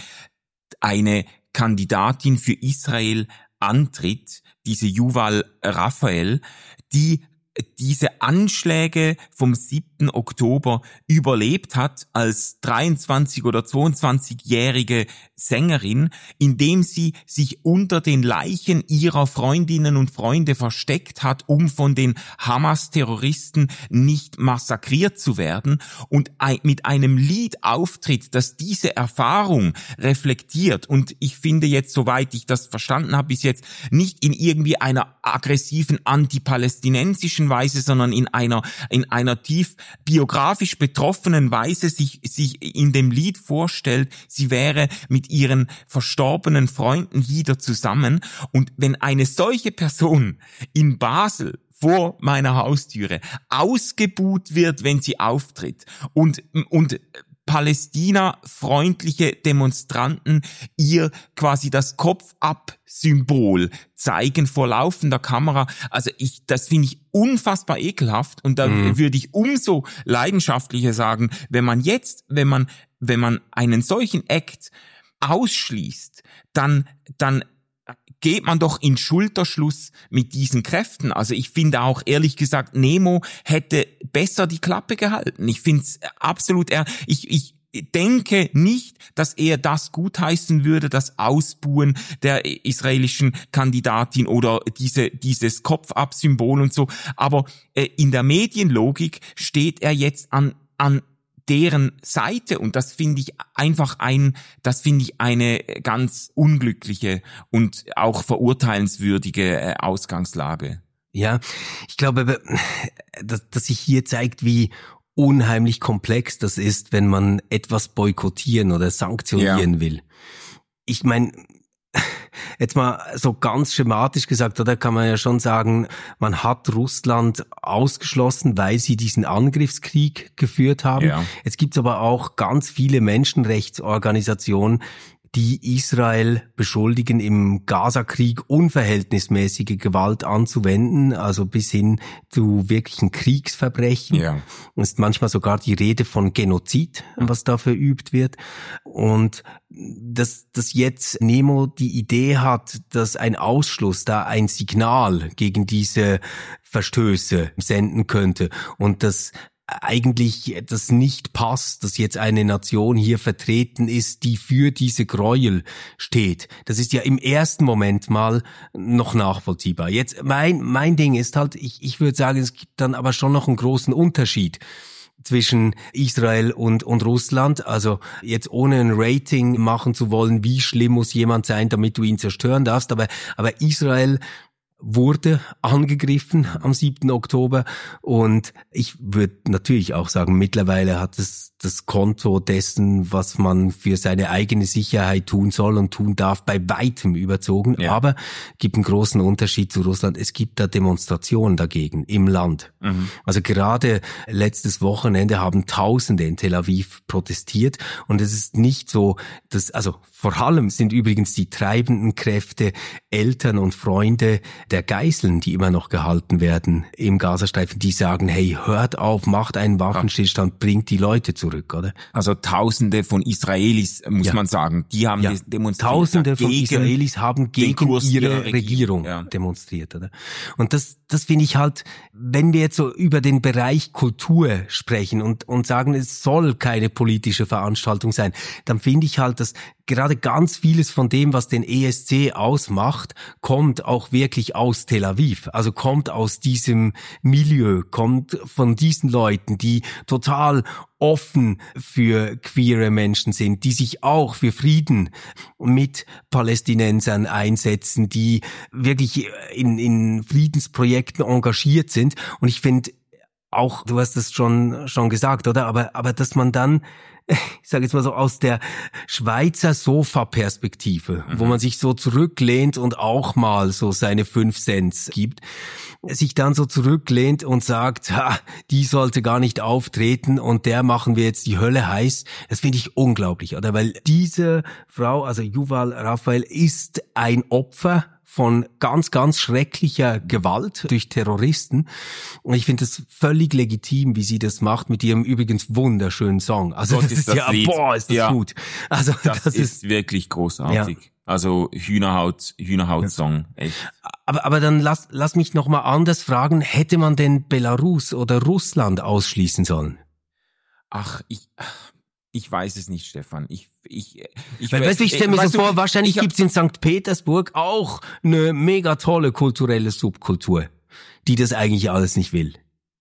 eine Kandidatin für Israel antritt, diese Yuval Raphael, die diese Anschläge vom siebten Oktober überlebt hat als dreiundzwanzig- oder zweiundzwanzigjährige Sängerin, indem sie sich unter den Leichen ihrer Freundinnen und Freunde versteckt hat, um von den Hamas-Terroristen nicht massakriert zu werden und mit einem Lied auftritt, das diese Erfahrung reflektiert und ich finde jetzt, soweit ich das verstanden habe, bis jetzt nicht in irgendwie einer aggressiven antipalästinensischen Weise, sondern in einer in einer tief biografisch betroffenen Weise sich sich in dem Lied vorstellt, sie wäre mit ihren verstorbenen Freunden wieder zusammen und wenn eine solche Person in Basel vor meiner Haustüre ausgebuht wird, wenn sie auftritt und und Palästina-freundliche Demonstranten ihr quasi das Kopf-ab-Symbol zeigen vor laufender Kamera. Also ich, das finde ich unfassbar ekelhaft und da mhm. würde ich umso leidenschaftlicher sagen, wenn man jetzt, wenn man, wenn man einen solchen Act ausschließt, dann, dann geht man doch in Schulterschluss mit diesen Kräften. Also ich finde auch, ehrlich gesagt, Nemo hätte besser die Klappe gehalten. Ich finde es absolut, ich, ich denke nicht, dass er das gutheißen würde, das Ausbuhen der israelischen Kandidatin oder diese, dieses Kopf-ab-Symbol und so. Aber äh, in der Medienlogik steht er jetzt an, an deren Seite und das finde ich einfach ein, das finde ich eine ganz unglückliche und auch verurteilenswürdige Ausgangslage. Ja, ich glaube, dass, dass sich hier zeigt, wie unheimlich komplex das ist, wenn man etwas boykottieren oder sanktionieren ja. will. Ich meine, jetzt mal so ganz schematisch gesagt, oder kann man ja schon sagen, man hat Russland ausgeschlossen, weil sie diesen Angriffskrieg geführt haben. Ja. Jetzt gibt's aber auch ganz viele Menschenrechtsorganisationen, die Israel beschuldigen, im Gaza-Krieg unverhältnismäßige Gewalt anzuwenden, also bis hin zu wirklichen Kriegsverbrechen. Ja. Es ist manchmal sogar die Rede von Genozid, was da verübt wird. Und dass, dass jetzt Nemo die Idee hat, dass ein Ausschluss da ein Signal gegen diese Verstöße senden könnte und dass eigentlich das nicht passt, dass jetzt eine Nation hier vertreten ist, die für diese Gräuel steht. Das ist ja im ersten Moment mal noch nachvollziehbar. Jetzt mein mein Ding ist halt, ich ich würde sagen, es gibt dann aber schon noch einen großen Unterschied zwischen Israel und und Russland. Also jetzt ohne ein Rating machen zu wollen, wie schlimm muss jemand sein, damit du ihn zerstören darfst, aber aber Israel wurde angegriffen am siebten Oktober und ich würde natürlich auch sagen, mittlerweile hat es das Konto dessen, was man für seine eigene Sicherheit tun soll und tun darf, bei weitem überzogen. Ja. Aber gibt einen großen Unterschied zu Russland. Es gibt da Demonstrationen dagegen im Land. Mhm. Also gerade letztes Wochenende haben Tausende in Tel Aviv protestiert und es ist nicht so, dass, also vor allem sind übrigens die treibenden Kräfte Eltern und Freunde der Geiseln, die immer noch gehalten werden im Gazastreifen, die sagen, hey, hört auf, macht einen Waffenstillstand, bringt die Leute zurück, oder? Also Tausende von Israelis, muss ja. man sagen, die haben ja. demonstriert. Tausende von Israelis haben gegen ihre Regierung, Regierung ja. demonstriert, oder? Und das, das finde ich halt, wenn wir jetzt so über den Bereich Kultur sprechen und, und sagen, es soll keine politische Veranstaltung sein, dann finde ich halt, dass gerade ganz vieles von dem, was den E S C ausmacht, kommt auch wirklich aus Tel Aviv. Also kommt aus diesem Milieu, kommt von diesen Leuten, die total offen für queere Menschen sind, die sich auch für Frieden mit Palästinensern einsetzen, die wirklich in, in Friedensprojekten engagiert sind. Und ich finde auch, du hast es schon, schon gesagt, oder? Aber, aber dass man dann, ich sage jetzt mal so, aus der Schweizer Sofa-Perspektive, mhm. wo man sich so zurücklehnt und auch mal so seine fünf Cents gibt, sich dann so zurücklehnt und sagt, ha, die sollte gar nicht auftreten und der machen wir jetzt die Hölle heiß. Das finde ich unglaublich, oder? Weil diese Frau, also Yuval Raphael, ist ein Opfer von ganz, ganz schrecklicher Gewalt durch Terroristen. Und ich finde es völlig legitim, wie sie das macht mit ihrem übrigens wunderschönen Song. Also Gott, das ist, ist das ja, Lied. boah, ist das ja. gut. Also das, das ist, ist wirklich großartig. Ja. Also Hühnerhaut, Hühnerhaut-Song, echt. Aber, aber dann lass, lass mich noch mal anders fragen. Hätte man denn Belarus oder Russland ausschließen sollen? Ach, ich... Ich weiß es nicht, Stefan. Ich, ich, ich, Weil, weißt du, ich stelle mir so vor, wahrscheinlich ich, gibt's in Sankt Petersburg auch eine mega tolle kulturelle Subkultur, die das eigentlich alles nicht will.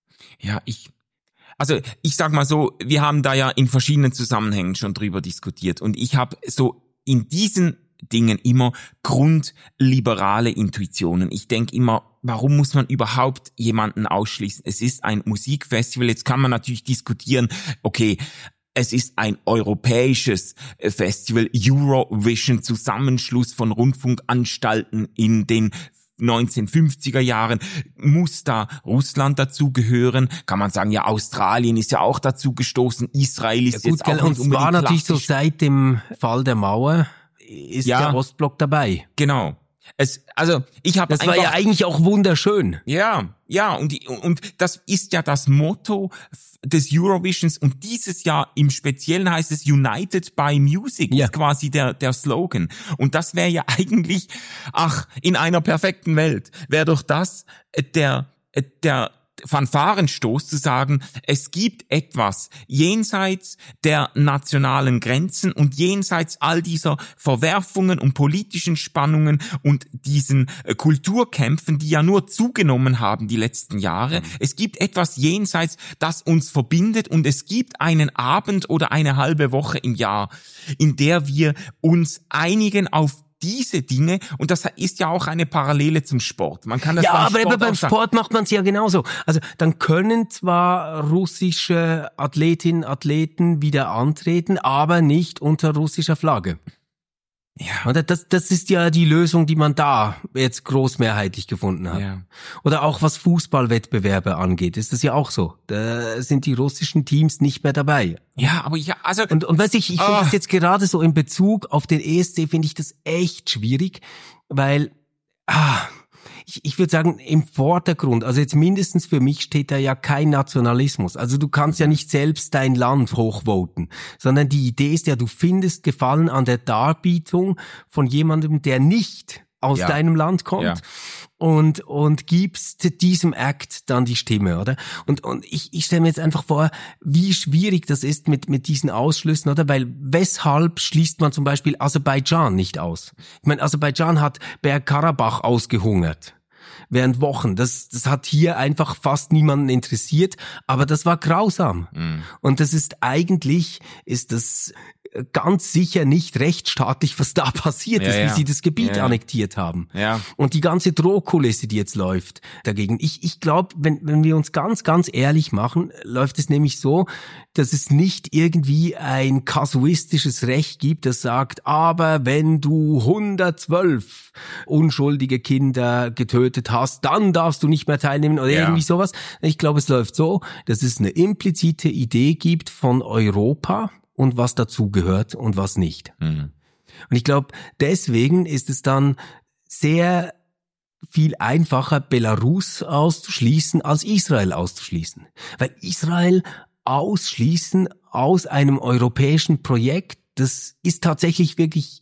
Ja, ich, also ich sag mal so, wir haben da ja in verschiedenen Zusammenhängen schon drüber diskutiert und ich habe so in diesen Dingen immer grundliberale Intuitionen. Ich denke immer, warum muss man überhaupt jemanden ausschließen? Es ist ein Musikfestival, jetzt kann man natürlich diskutieren, okay, es ist ein europäisches Festival, Eurovision, Zusammenschluss von Rundfunkanstalten in den neunzehnhundertfünfziger Jahren. Muss da Russland dazugehören? Kann man sagen, ja, Australien ist ja auch dazu gestoßen, Israel ist ja, gut, jetzt auch und es war natürlich so, seit dem Fall der Mauer ist ja der Ostblock dabei. Genau. Es, also ich habe das war ja eigentlich auch wunderschön. Ja, ja, und die, und das ist ja das Motto des Eurovisions und dieses Jahr im Speziellen heißt es United by Music, ja. ist quasi der der Slogan. Und das wäre ja eigentlich, ach, in einer perfekten Welt wäre doch das der der Fanfarenstoß zu sagen, es gibt etwas jenseits der nationalen Grenzen und jenseits all dieser Verwerfungen und politischen Spannungen und diesen Kulturkämpfen, die ja nur zugenommen haben die letzten Jahre. Mhm. Es gibt etwas jenseits, das uns verbindet und es gibt einen Abend oder eine halbe Woche im Jahr, in der wir uns einigen auf diese Dinge, und das ist ja auch eine Parallele zum Sport. Man kann das ja, aber Sport beim Sport macht man es ja genauso. Also dann können zwar russische Athletinnen, Athleten wieder antreten, aber nicht unter russischer Flagge. Ja. Oder das, das ist ja die Lösung, die man da jetzt großmehrheitlich gefunden hat. Ja. Oder auch was Fußballwettbewerbe angeht, ist das ja auch so. Da sind die russischen Teams nicht mehr dabei. Ja, aber ja, also und und weiß ich, ich finde oh. das jetzt gerade so in Bezug auf den E S C finde ich das echt schwierig, weil ah Ich, ich würde sagen, im Vordergrund, also jetzt mindestens für mich steht da ja kein Nationalismus. Also du kannst ja nicht selbst dein Land hochvoten, sondern die Idee ist ja, du findest Gefallen an der Darbietung von jemandem, der nicht aus ja. deinem Land kommt ja. und und gibst diesem Act dann die Stimme, oder? Und und ich ich stelle mir jetzt einfach vor, wie schwierig das ist mit mit diesen Ausschlüssen, oder? Weil weshalb schließt man zum Beispiel Aserbaidschan nicht aus? Ich meine, Aserbaidschan hat Bergkarabach ausgehungert. während Wochen. Das, das hat hier einfach fast niemanden interessiert, aber das war grausam. Mhm. Und das ist eigentlich, ist das ganz sicher nicht rechtsstaatlich, was da passiert ja, ist, ja. wie sie das Gebiet ja, annektiert haben. Ja. Und die ganze Drohkulisse, die jetzt läuft dagegen. Ich, ich glaube, wenn, wenn wir uns ganz, ganz ehrlich machen, läuft es nämlich so, dass es nicht irgendwie ein kasuistisches Recht gibt, das sagt, aber wenn du hundertzwölf unschuldige Kinder getötet hast, dann darfst du nicht mehr teilnehmen oder ja. irgendwie sowas. Ich glaube, es läuft so, dass es eine implizite Idee gibt von Europa, und was dazu gehört und was nicht. Mhm. Und ich glaube, deswegen ist es dann sehr viel einfacher, Belarus auszuschließen, als Israel auszuschließen. Weil Israel ausschließen aus einem europäischen Projekt, das ist tatsächlich wirklich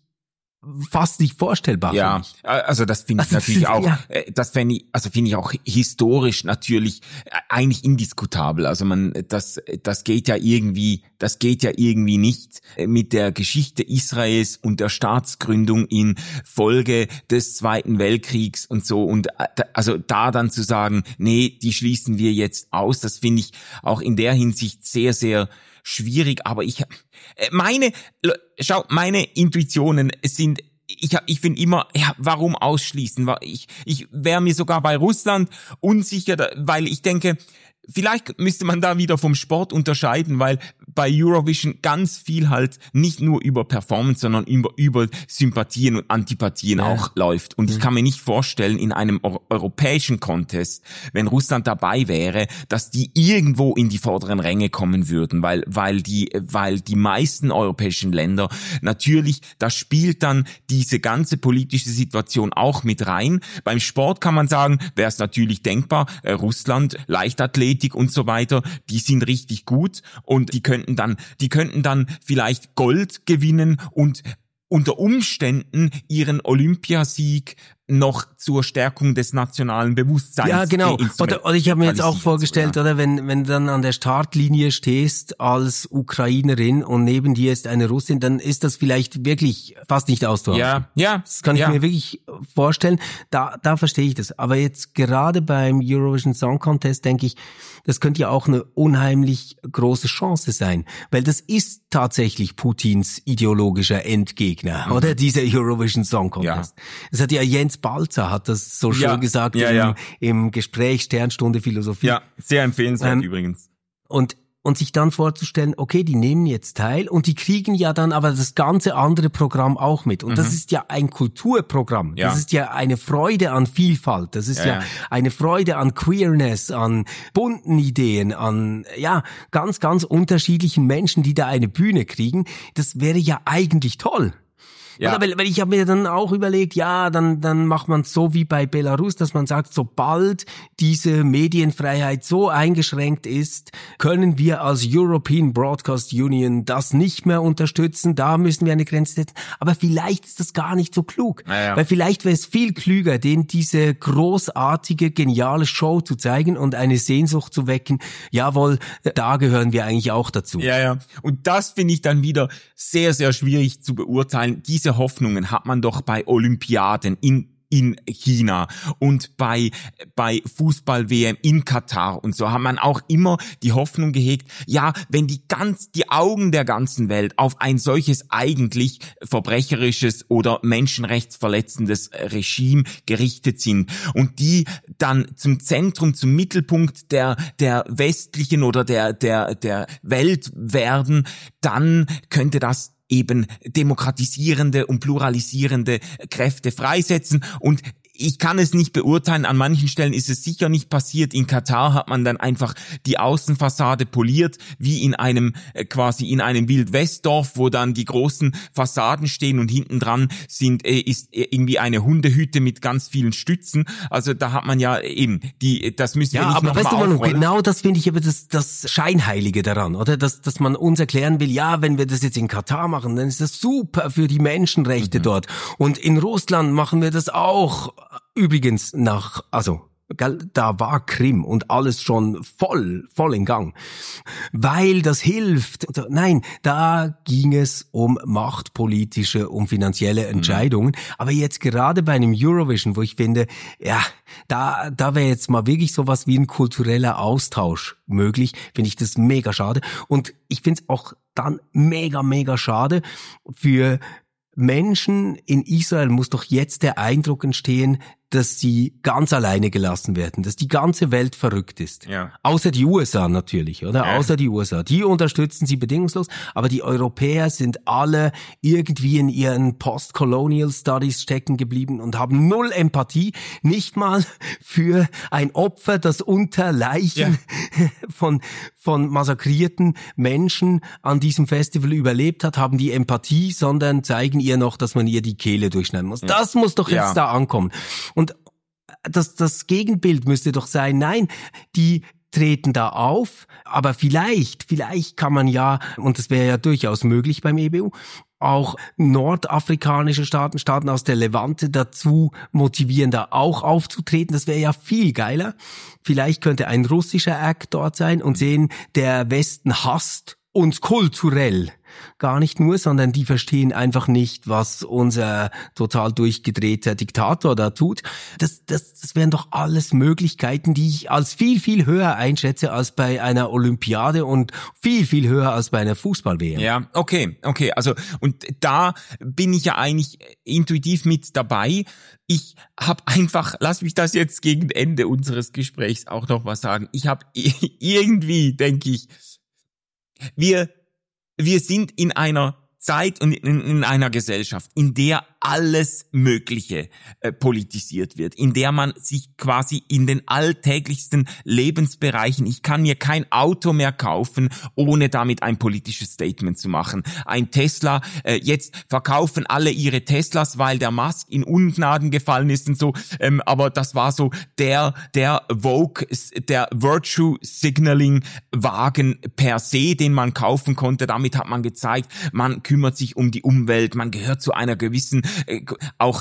fast nicht vorstellbar. Ja, also das finde ich also natürlich ist, auch, ja. das finde ich, also finde ich auch historisch natürlich eigentlich indiskutabel. Also man, das, das geht ja irgendwie, das geht ja irgendwie nicht mit der Geschichte Israels und der Staatsgründung in Folge des Zweiten Weltkriegs und so. Und also da dann zu sagen, nee, die schließen wir jetzt aus, das finde ich auch in der Hinsicht sehr, sehr schwierig, aber ich, meine, schau, meine Intuitionen sind, ich, ich finde immer, ja, warum ausschließen? Ich, ich wäre mir sogar bei Russland unsicher, weil ich denke, vielleicht müsste man da wieder vom Sport unterscheiden, weil bei Eurovision ganz viel halt nicht nur über Performance, sondern über, über Sympathien und Antipathien ja. auch läuft. Und mhm. ich kann mir nicht vorstellen, in einem europäischen Contest, wenn Russland dabei wäre, dass die irgendwo in die vorderen Ränge kommen würden, weil, weil die, weil die meisten europäischen Länder natürlich, da spielt dann diese ganze politische Situation auch mit rein. Beim Sport kann man sagen, wäre es natürlich denkbar, äh, Russland, Leichtathletik und so weiter, die sind richtig gut und die könnten dann, die könnten dann vielleicht Gold gewinnen und unter Umständen ihren Olympiasieg noch zur Stärkung des nationalen Bewusstseins. Ja, genau. Oder, oder ich habe mir jetzt auch vorgestellt, so, ja. oder wenn wenn du dann an der Startlinie stehst als Ukrainerin und neben dir ist eine Russin, dann ist das vielleicht wirklich fast nicht auszuhalten. Ja, ja. Das kann ich ja. mir wirklich vorstellen. Da da verstehe ich das. Aber jetzt gerade beim Eurovision Song Contest denke ich, das könnte ja auch eine unheimlich große Chance sein, weil das ist tatsächlich Putins ideologischer Endgegner, mhm. oder dieser Eurovision Song Contest. Ja. Das hat ja Jens Balzer hat das so schön ja, gesagt ja, im, ja. im Gespräch Sternstunde Philosophie. Ja, sehr empfehlenswert ähm, übrigens. Und und sich dann vorzustellen, okay, die nehmen jetzt teil und die kriegen ja dann aber das ganze andere Programm auch mit. Und mhm. das ist ja ein Kulturprogramm. Ja. Das ist ja eine Freude an Vielfalt. Das ist ja, ja, ja eine Freude an Queerness, an bunten Ideen, an ja ganz, ganz unterschiedlichen Menschen, die da eine Bühne kriegen. Das wäre ja eigentlich toll. Ja. Oder weil, weil ich habe mir dann auch überlegt, ja, dann dann macht man es so wie bei Belarus, dass man sagt, sobald diese Medienfreiheit so eingeschränkt ist, können wir als European Broadcast Union das nicht mehr unterstützen, da müssen wir eine Grenze setzen. Aber vielleicht ist das gar nicht so klug, ja, ja. weil vielleicht wäre es viel klüger, denen diese großartige, geniale Show zu zeigen und eine Sehnsucht zu wecken, jawohl, da gehören wir eigentlich auch dazu. Ja, ja. Und das finde ich dann wieder sehr, sehr schwierig zu beurteilen. Diese Hoffnungen hat man doch bei Olympiaden in in China und bei bei Fußball-W M in Katar und so hat man auch immer die Hoffnung gehegt, ja, wenn die ganz die Augen der ganzen Welt auf ein solches eigentlich verbrecherisches oder menschenrechtsverletzendes Regime gerichtet sind und die dann zum Zentrum, zum Mittelpunkt der der westlichen oder der der der Welt werden, dann könnte das eben demokratisierende und pluralisierende Kräfte freisetzen. Und ich kann es nicht beurteilen, an manchen Stellen ist es sicher nicht passiert. In Katar hat man dann einfach die Außenfassade poliert, wie in einem äh, quasi in einem Wildwestdorf, wo dann die großen Fassaden stehen und hinten dran sind äh, ist irgendwie eine Hundehütte mit ganz vielen Stützen. Also da hat man ja eben die, das müssen ja, wir nicht aber noch weißt mal du, Manu, aufrollen. Genau das finde ich aber das, das Scheinheilige daran, oder? Dass, dass man uns erklären will, ja, wenn wir das jetzt in Katar machen, dann ist das super für die Menschenrechte mhm. dort. Und in Russland machen wir das auch. Übrigens nach, also gell, da war Krim und alles schon voll, voll in Gang. Weil das hilft. Nein, da ging es um machtpolitische, um finanzielle Entscheidungen. Mhm. Aber jetzt gerade bei einem Eurovision, wo ich finde, ja, da, da wäre jetzt mal wirklich sowas wie ein kultureller Austausch möglich, finde ich das mega schade. Und ich finde es auch dann mega, mega schade für Menschen in Israel muss doch jetzt der Eindruck entstehen, dass sie ganz alleine gelassen werden, dass die ganze Welt verrückt ist. Ja. Außer die U S A natürlich, oder? Ja. Außer die U S A. Die unterstützen sie bedingungslos, aber die Europäer sind alle irgendwie in ihren Post-Colonial Studies stecken geblieben und haben null Empathie, nicht mal für ein Opfer, das unter Leichen ja. von von massakrierten Menschen an diesem Festival überlebt hat, haben die Empathie, sondern zeigen ihr noch, dass man ihr die Kehle durchschneiden muss. Ja. Das muss doch jetzt ja. da ankommen. Und das, das Gegenbild müsste doch sein, nein, die treten da auf, aber vielleicht, vielleicht kann man ja, und das wäre ja durchaus möglich beim E B U, auch nordafrikanische Staaten, Staaten aus der Levante dazu motivieren, da auch aufzutreten. Das wäre ja viel geiler. Vielleicht könnte ein russischer Act dort sein und sehen, der Westen hasst uns kulturell. Gar nicht nur, sondern die verstehen einfach nicht, was unser total durchgedrehter Diktator da tut. Das, das, das wären doch alles Möglichkeiten, die ich als viel, viel höher einschätze als bei einer Olympiade und viel, viel höher als bei einer Fußball-W M. Ja, okay, okay. Also, und da bin ich ja eigentlich intuitiv mit dabei. Ich habe einfach, lass mich das jetzt gegen Ende unseres Gesprächs auch noch was sagen. Ich habe irgendwie, denke ich, wir Wir sind in einer Zeit und in, in einer Gesellschaft, in der alles Mögliche äh, politisiert wird, in der man sich quasi in den alltäglichsten Lebensbereichen, ich kann mir kein Auto mehr kaufen, ohne damit ein politisches Statement zu machen. Ein Tesla, äh, jetzt verkaufen alle ihre Teslas, weil der Musk in Ungnaden gefallen ist und so, ähm, aber das war so der, der Vogue, der Virtue Signaling Wagen per se, den man kaufen konnte. Damit hat man gezeigt, man kümmert sich um die Umwelt, man gehört zu einer gewissen auch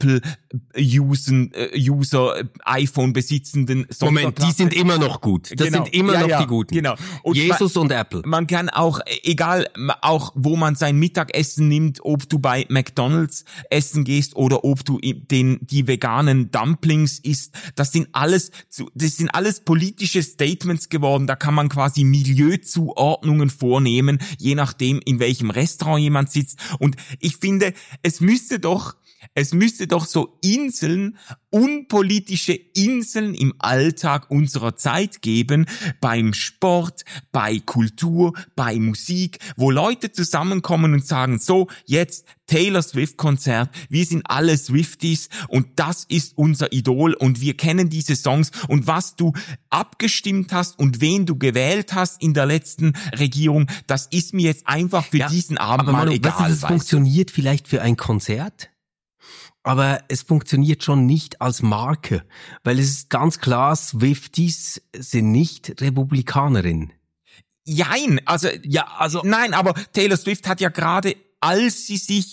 Apple-User, äh, iPhone besitzenden Moment, die sind immer noch gut. Das genau. sind immer ja, noch ja, die Guten. Genau. Und Jesus man, und Apple. Man kann auch, egal, auch wo man sein Mittagessen nimmt, ob du bei McDonald's essen gehst oder ob du den die veganen Dumplings isst, das sind alles, das sind alles politische Statements geworden. Da kann man quasi Milieuzuordnungen vornehmen, je nachdem, in welchem Restaurant jemand sitzt. Und ich finde, es müsste doch, es müsste doch so Inseln, unpolitische Inseln im Alltag unserer Zeit geben, beim Sport, bei Kultur, bei Musik, wo Leute zusammenkommen und sagen, so, jetzt Taylor Swift Konzert, wir sind alle Swifties und das ist unser Idol und wir kennen diese Songs und was du abgestimmt hast und wen du gewählt hast in der letzten Regierung, das ist mir jetzt einfach für ja, diesen Abend mal Manu, egal. Weißt du, das funktioniert vielleicht für ein Konzert? Aber es funktioniert schon nicht als Marke, weil es ist ganz klar, Swifties sind nicht Republikanerinnen. Jein, also, ja, also, nein, aber Taylor Swift hat ja gerade, als sie sich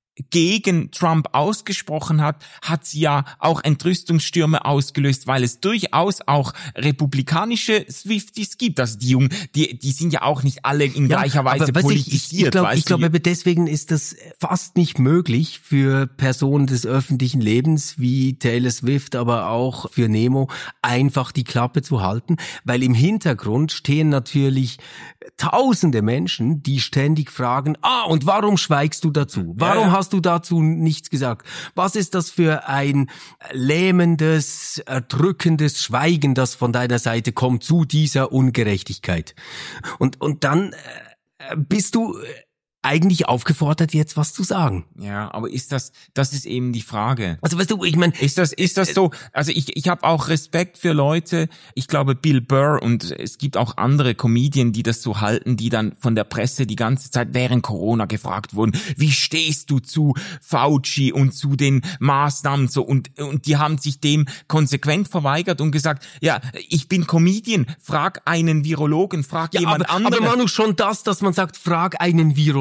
gegen Trump ausgesprochen hat, hat sie ja auch Entrüstungsstürme ausgelöst, weil es durchaus auch republikanische Swifties gibt. Also die Jungen, die, die sind ja auch nicht alle in ja, gleicher Weise politisiert. Ich, ich, ich glaube, glaub, deswegen ist das fast nicht möglich für Personen des öffentlichen Lebens wie Taylor Swift, aber auch für Nemo, einfach die Klappe zu halten, weil im Hintergrund stehen natürlich tausende Menschen, die ständig fragen, ah, und warum schweigst du dazu? Warum ja, ja. hast du dazu nichts gesagt? Was ist das für ein lähmendes, erdrückendes Schweigen, das von deiner Seite kommt zu dieser Ungerechtigkeit? Und, und dann äh, bist du eigentlich aufgefordert, jetzt was zu sagen. Ja, aber ist das, das ist eben die Frage. Also weißt du, ich meine, ist das, ist das so? Also ich, ich habe auch Respekt für Leute. Ich glaube, Bill Burr und es gibt auch andere Comedien, die das so halten, die dann von der Presse die ganze Zeit während Corona gefragt wurden: Wie stehst du zu Fauci und zu den Maßnahmen so? Und und die haben sich dem konsequent verweigert und gesagt: Ja, ich bin Comedian. Frag einen Virologen, frag ja, jemand aber, anderen. Aber Manu, schon das, dass man sagt, frag einen Virologen.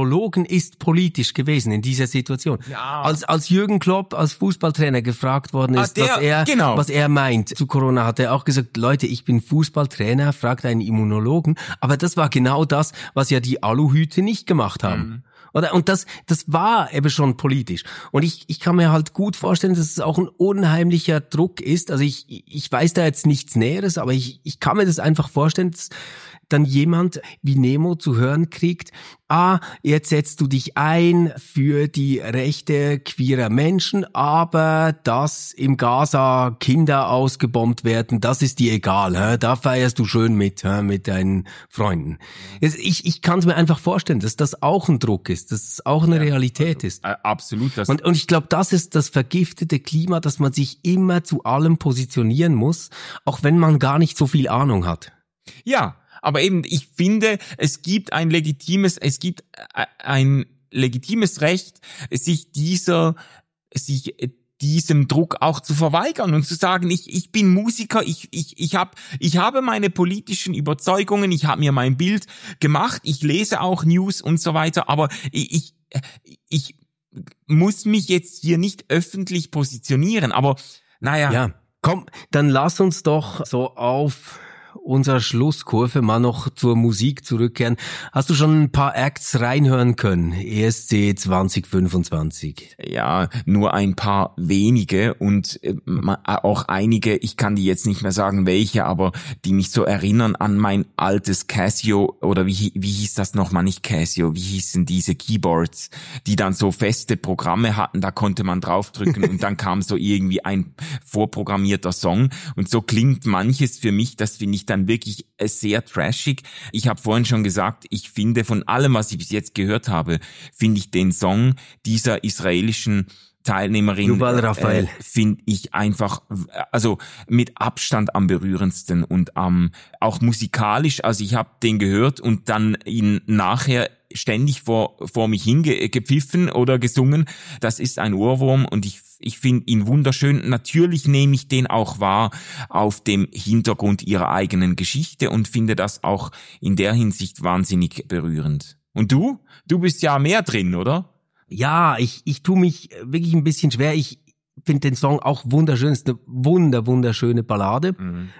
Immunologen ist politisch gewesen in dieser Situation. Ja. Als als Jürgen Klopp als Fußballtrainer gefragt worden ist, ah, der, was er genau. was er meint zu Corona, hat er auch gesagt, Leute, ich bin Fußballtrainer, fragt einen Immunologen. Aber das war genau das, was ja die Aluhüte nicht gemacht haben. Mhm. Oder, und das, das war eben schon politisch. Und ich, ich kann mir halt gut vorstellen, dass es auch ein unheimlicher Druck ist. Also ich, ich weiß da jetzt nichts Näheres, aber ich, ich kann mir das einfach vorstellen, dass dann jemand wie Nemo zu hören kriegt, ah, jetzt setzt du dich ein für die Rechte queerer Menschen, aber dass im Gaza Kinder ausgebombt werden, das ist dir egal, hä? Da feierst du schön mit, hä? Mit deinen Freunden. Ich, ich kann es mir einfach vorstellen, dass das auch ein Druck ist, dass es auch eine ja, Realität also, ist. Äh, absolut. Das und, und ich glaube, das ist das vergiftete Klima, dass man sich immer zu allem positionieren muss, auch wenn man gar nicht so viel Ahnung hat. Ja, aber eben, ich finde, es gibt ein legitimes, es gibt ein legitimes Recht, sich dieser, sich diesem Druck auch zu verweigern und zu sagen, ich ich bin Musiker, ich ich ich habe ich habe meine politischen Überzeugungen, ich habe mir mein Bild gemacht, ich lese auch News und so weiter, aber ich ich, ich muss mich jetzt hier nicht öffentlich positionieren, aber naja. Ja, komm, dann lass uns doch so auf unserer Schlusskurve mal noch zur Musik zurückkehren. Hast du schon ein paar Acts reinhören können? E S C zwanzig fünfundzwanzig. Ja, nur ein paar wenige und äh, auch einige, ich kann die jetzt nicht mehr sagen, welche, aber die mich so erinnern an mein altes Casio oder wie wie hieß das nochmal, nicht Casio, wie hießen diese Keyboards, die dann so feste Programme hatten, da konnte man draufdrücken und dann kam so irgendwie ein vorprogrammierter Song und so klingt manches für mich, das finde ich dann wirklich sehr trashig. Ich habe vorhin schon gesagt, ich finde von allem, was ich bis jetzt gehört habe, finde ich den Song dieser israelischen Teilnehmerin, Yuval Raphael, äh, finde ich einfach, also mit Abstand am berührendsten und am auch musikalisch. Also ich habe den gehört und dann ihn nachher ständig vor vor mich hingepfiffen oder gesungen. Das ist ein Ohrwurm und ich ich finde ihn wunderschön. Natürlich nehme ich den auch wahr auf dem Hintergrund ihrer eigenen Geschichte und finde das auch in der Hinsicht wahnsinnig berührend. Und du? Du bist ja mehr drin, oder? Ja, ich ich tue mich wirklich ein bisschen schwer. Ich finde den Song auch wunderschön. Es ist eine wunder, wunderschöne Ballade. Mhm.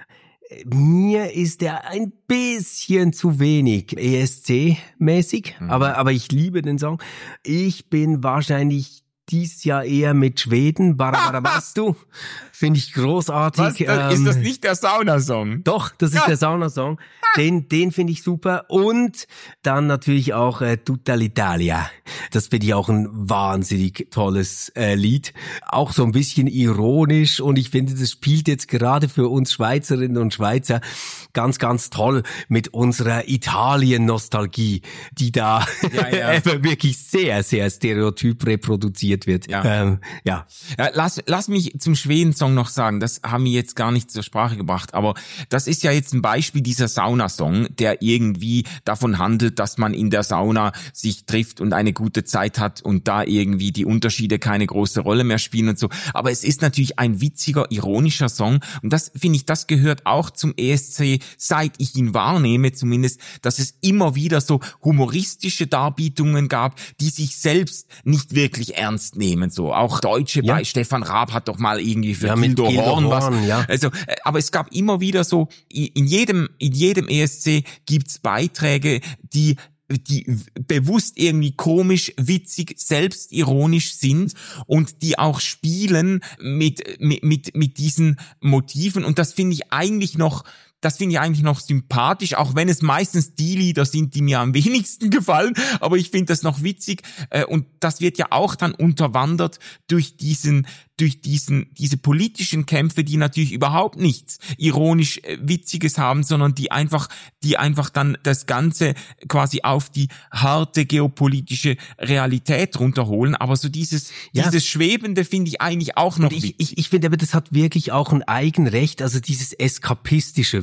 Mir ist der ein bisschen zu wenig E S C-mäßig, mhm. aber aber ich liebe den Song. Ich bin wahrscheinlich dieses Jahr eher mit Schweden, Barabarabastu, finde ich großartig. Was, das, ist das nicht der Saunasong? Doch, das ist ja. der Saunasong. Den, den finde ich super. Und dann natürlich auch äh, Tutta l'Italia. Das finde ich auch ein wahnsinnig tolles äh, Lied. Auch so ein bisschen ironisch und ich finde, das spielt jetzt gerade für uns Schweizerinnen und Schweizer ganz, ganz toll mit unserer Italien-Nostalgie, die da ja, ja. wirklich sehr, sehr stereotyp reproduziert wird. Ja. Ähm, ja. ja lass, lass mich zum Schweden-Song noch sagen, das haben wir jetzt gar nicht zur Sprache gebracht, aber das ist ja jetzt ein Beispiel dieser Saunasong, der irgendwie davon handelt, dass man in der Sauna sich trifft und eine gute Zeit hat und da irgendwie die Unterschiede keine große Rolle mehr spielen und so. Aber es ist natürlich ein witziger, ironischer Song und das finde ich, das gehört auch zum E S C, seit ich ihn wahrnehme zumindest, dass es immer wieder so humoristische Darbietungen gab, die sich selbst nicht wirklich ernst nehmen, so auch Deutsche ja. bei Stefan Raab hat doch mal irgendwie für ja, Gildo Gildo Horn was, Horn, ja. also, aber es gab immer wieder so, in jedem, in jedem E S C gibt's Beiträge, die die bewusst irgendwie komisch, witzig, selbstironisch sind und die auch spielen mit mit mit, mit diesen Motiven und das finde ich eigentlich noch Das finde ich eigentlich noch sympathisch, auch wenn es meistens die Lieder sind, die mir am wenigsten gefallen. Aber ich finde das noch witzig. Und das wird ja auch dann unterwandert durch diesen, durch diesen, diese politischen Kämpfe, die natürlich überhaupt nichts ironisch Witziges haben, sondern die einfach, die einfach dann das Ganze quasi auf die harte geopolitische Realität runterholen. Aber so dieses, ja. dieses Schwebende finde ich eigentlich auch noch ich, witzig. Ich, ich finde aber, das hat wirklich auch ein Eigenrecht, also dieses Eskapistische,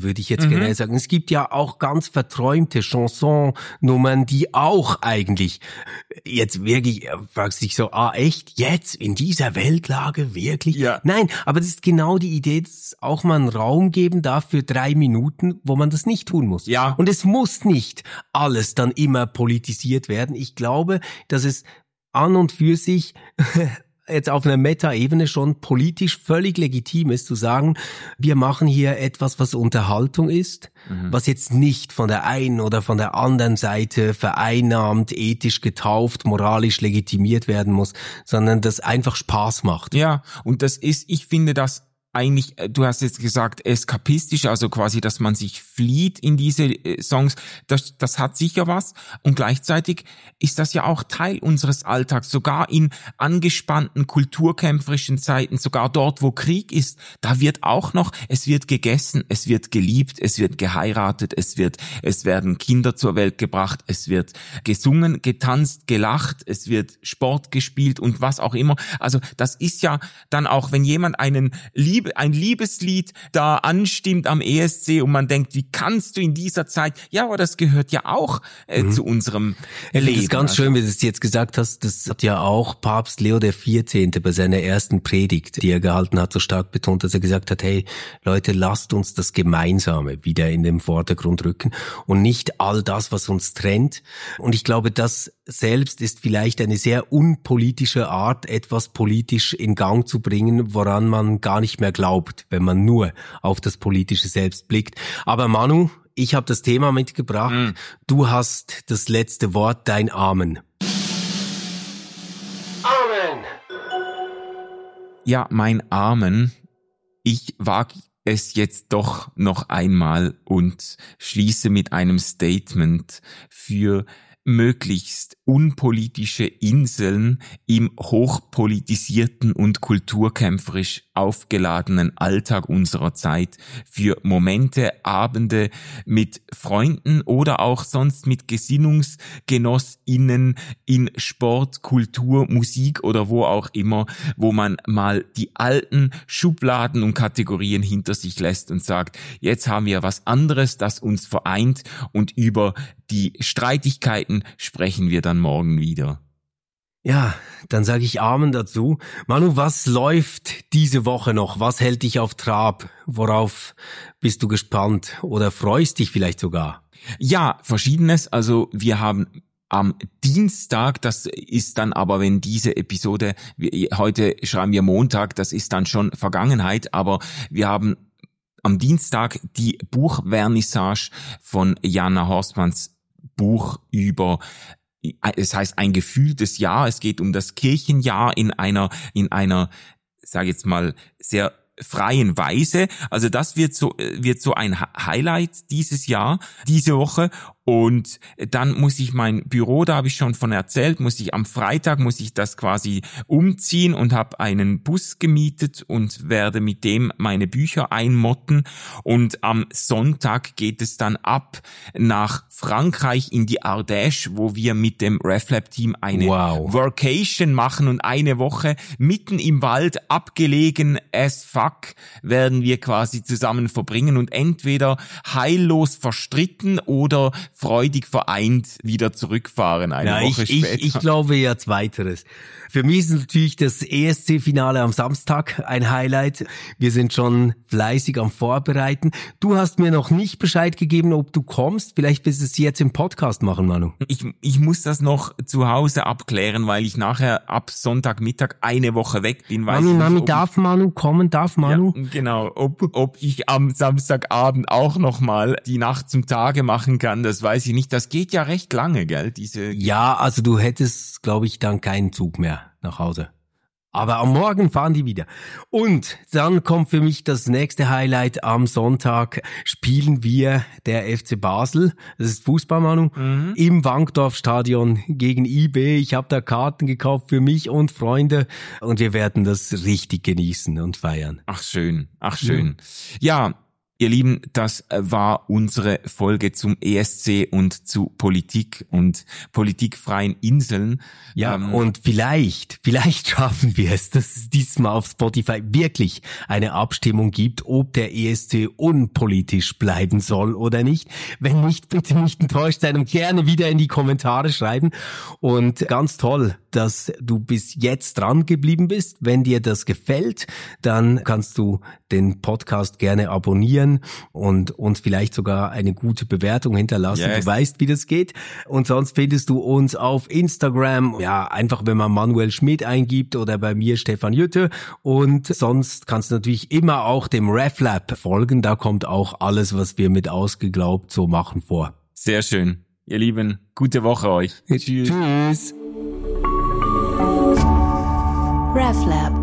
würde ich jetzt Mhm. generell sagen. Es gibt ja auch ganz verträumte Chansonnummern, die auch eigentlich jetzt wirklich, äh, fragst dich so, ah echt, jetzt in dieser Weltlage wirklich? Ja. Nein, aber das ist genau die Idee, dass es auch mal einen Raum geben darf für drei Minuten, wo man das nicht tun muss. Ja. Und es muss nicht alles dann immer politisiert werden. Ich glaube, dass es an und für sich jetzt auf einer Meta-Ebene schon politisch völlig legitim ist, zu sagen, wir machen hier etwas, was Unterhaltung ist, mhm. was jetzt nicht von der einen oder von der anderen Seite vereinnahmt, ethisch getauft, moralisch legitimiert werden muss, sondern das einfach Spaß macht. Ja, und das ist, ich finde das eigentlich, du hast jetzt gesagt, eskapistisch, also quasi, dass man sich flieht in diese äh, Songs, das, das hat sicher was, und gleichzeitig ist das ja auch Teil unseres Alltags, sogar in angespannten kulturkämpferischen Zeiten, sogar dort, wo Krieg ist, da wird auch noch, es wird gegessen, es wird geliebt, es wird geheiratet, es wird, es werden Kinder zur Welt gebracht, es wird gesungen, getanzt, gelacht, es wird Sport gespielt und was auch immer. Also das ist ja dann auch, wenn jemand einen Liebe, ein Liebeslied da anstimmt am E S C und man denkt, wie kannst du in dieser Zeit, ja, aber das gehört ja auch äh, mhm. zu unserem ich Leben. Das ist ganz schön, wie du es jetzt gesagt hast, das hat ja auch Papst Leo der Vierzehnte bei seiner ersten Predigt, die er gehalten hat, so stark betont, dass er gesagt hat, hey Leute, lasst uns das Gemeinsame wieder in den Vordergrund rücken und nicht all das, was uns trennt. Und ich glaube, das selbst ist vielleicht eine sehr unpolitische Art, etwas politisch in Gang zu bringen, woran man gar nicht mehr glaubt, wenn man nur auf das politische Selbst blickt. Aber Manu, ich habe das Thema mitgebracht. Mm. Du hast das letzte Wort, dein Amen. Amen. Ja, mein Amen. Ich wage es jetzt doch noch einmal und schließe mit einem Statement für möglichst unpolitische Inseln im hochpolitisierten und kulturkämpferisch aufgeladenen Alltag unserer Zeit, für Momente, Abende mit Freunden oder auch sonst mit GesinnungsgenossInnen in Sport, Kultur, Musik oder wo auch immer, wo man mal die alten Schubladen und Kategorien hinter sich lässt und sagt, jetzt haben wir was anderes, das uns vereint, und über die Streitigkeiten sprechen wir dann morgen wieder. Ja, dann sage ich Amen dazu. Manu, was läuft diese Woche noch? Was hält dich auf Trab? Worauf bist du gespannt oder freust dich vielleicht sogar? Ja, Verschiedenes. Also wir haben am Dienstag, das ist dann aber, wenn diese Episode, heute schreiben wir Montag, das ist dann schon Vergangenheit, aber wir haben am Dienstag die Buchvernissage von Jana Horstmanns Buch über, es heißt ein gefühltes Jahr, es geht um das Kirchenjahr in einer, in einer, sage jetzt mal, sehr freien Weise. Also das wird so, wird so ein Highlight dieses Jahr, diese Woche. Und dann muss ich mein Büro, da habe ich schon von erzählt, muss ich am Freitag, muss ich das quasi umziehen und habe einen Bus gemietet und werde mit dem meine Bücher einmotten. Und am Sonntag geht es dann ab nach Frankreich in die Ardèche, wo wir mit dem RefLab-Team eine wow. Workation machen, und eine Woche mitten im Wald, abgelegen as fuck, werden wir quasi zusammen verbringen und entweder heillos verstritten oder freudig vereint wieder zurückfahren eine ja, Woche ich, später. Ich, ich glaube ja zweiteres. Für mich ist natürlich das E S C-Finale am Samstag ein Highlight. Wir sind schon fleißig am Vorbereiten. Du hast mir noch nicht Bescheid gegeben, ob du kommst. Vielleicht willst du es jetzt im Podcast machen, Manu. Ich, ich muss das noch zu Hause abklären, weil ich nachher ab Sonntagmittag eine Woche weg bin. Mami, nicht, Mami, darf Manu kommen? Darf Manu? Ja, genau. Ob, ob ich am Samstagabend auch nochmal die Nacht zum Tage machen kann, das weiß ich nicht. Das geht ja recht lange, gell? Diese. Ja, also du hättest, glaube ich, dann keinen Zug mehr nach Hause. Aber am Morgen fahren die wieder. Und dann kommt für mich das nächste Highlight. Am Sonntag spielen wir der F C Basel, das ist Fußball, Manu, mhm. im Wankdorf-Stadion gegen I B. Ich habe da Karten gekauft für mich und Freunde und wir werden das richtig genießen und feiern. Ach schön, ach schön. Ja, ja. Ihr Lieben, das war unsere Folge zum E S C und zu Politik und politikfreien Inseln. Ja, ähm, und vielleicht, vielleicht schaffen wir es, dass es diesmal auf Spotify wirklich eine Abstimmung gibt, ob der E S C unpolitisch bleiben soll oder nicht. Wenn nicht, bitte nicht enttäuscht sein und gerne wieder in die Kommentare schreiben. Und ganz toll, dass du bis jetzt dran geblieben bist. Wenn dir das gefällt, dann kannst du den Podcast gerne abonnieren und uns vielleicht sogar eine gute Bewertung hinterlassen. Yes. Du weißt, wie das geht. Und sonst findest du uns auf Instagram, ja, einfach wenn man Manuel Schmidt eingibt oder bei mir Stefan Jütte. Und sonst kannst du natürlich immer auch dem RefLab folgen. Da kommt auch alles, was wir mit Ausgeglaubt so machen, vor. Sehr schön. Ihr Lieben, gute Woche euch. Tschüss. Tschüss. RefLab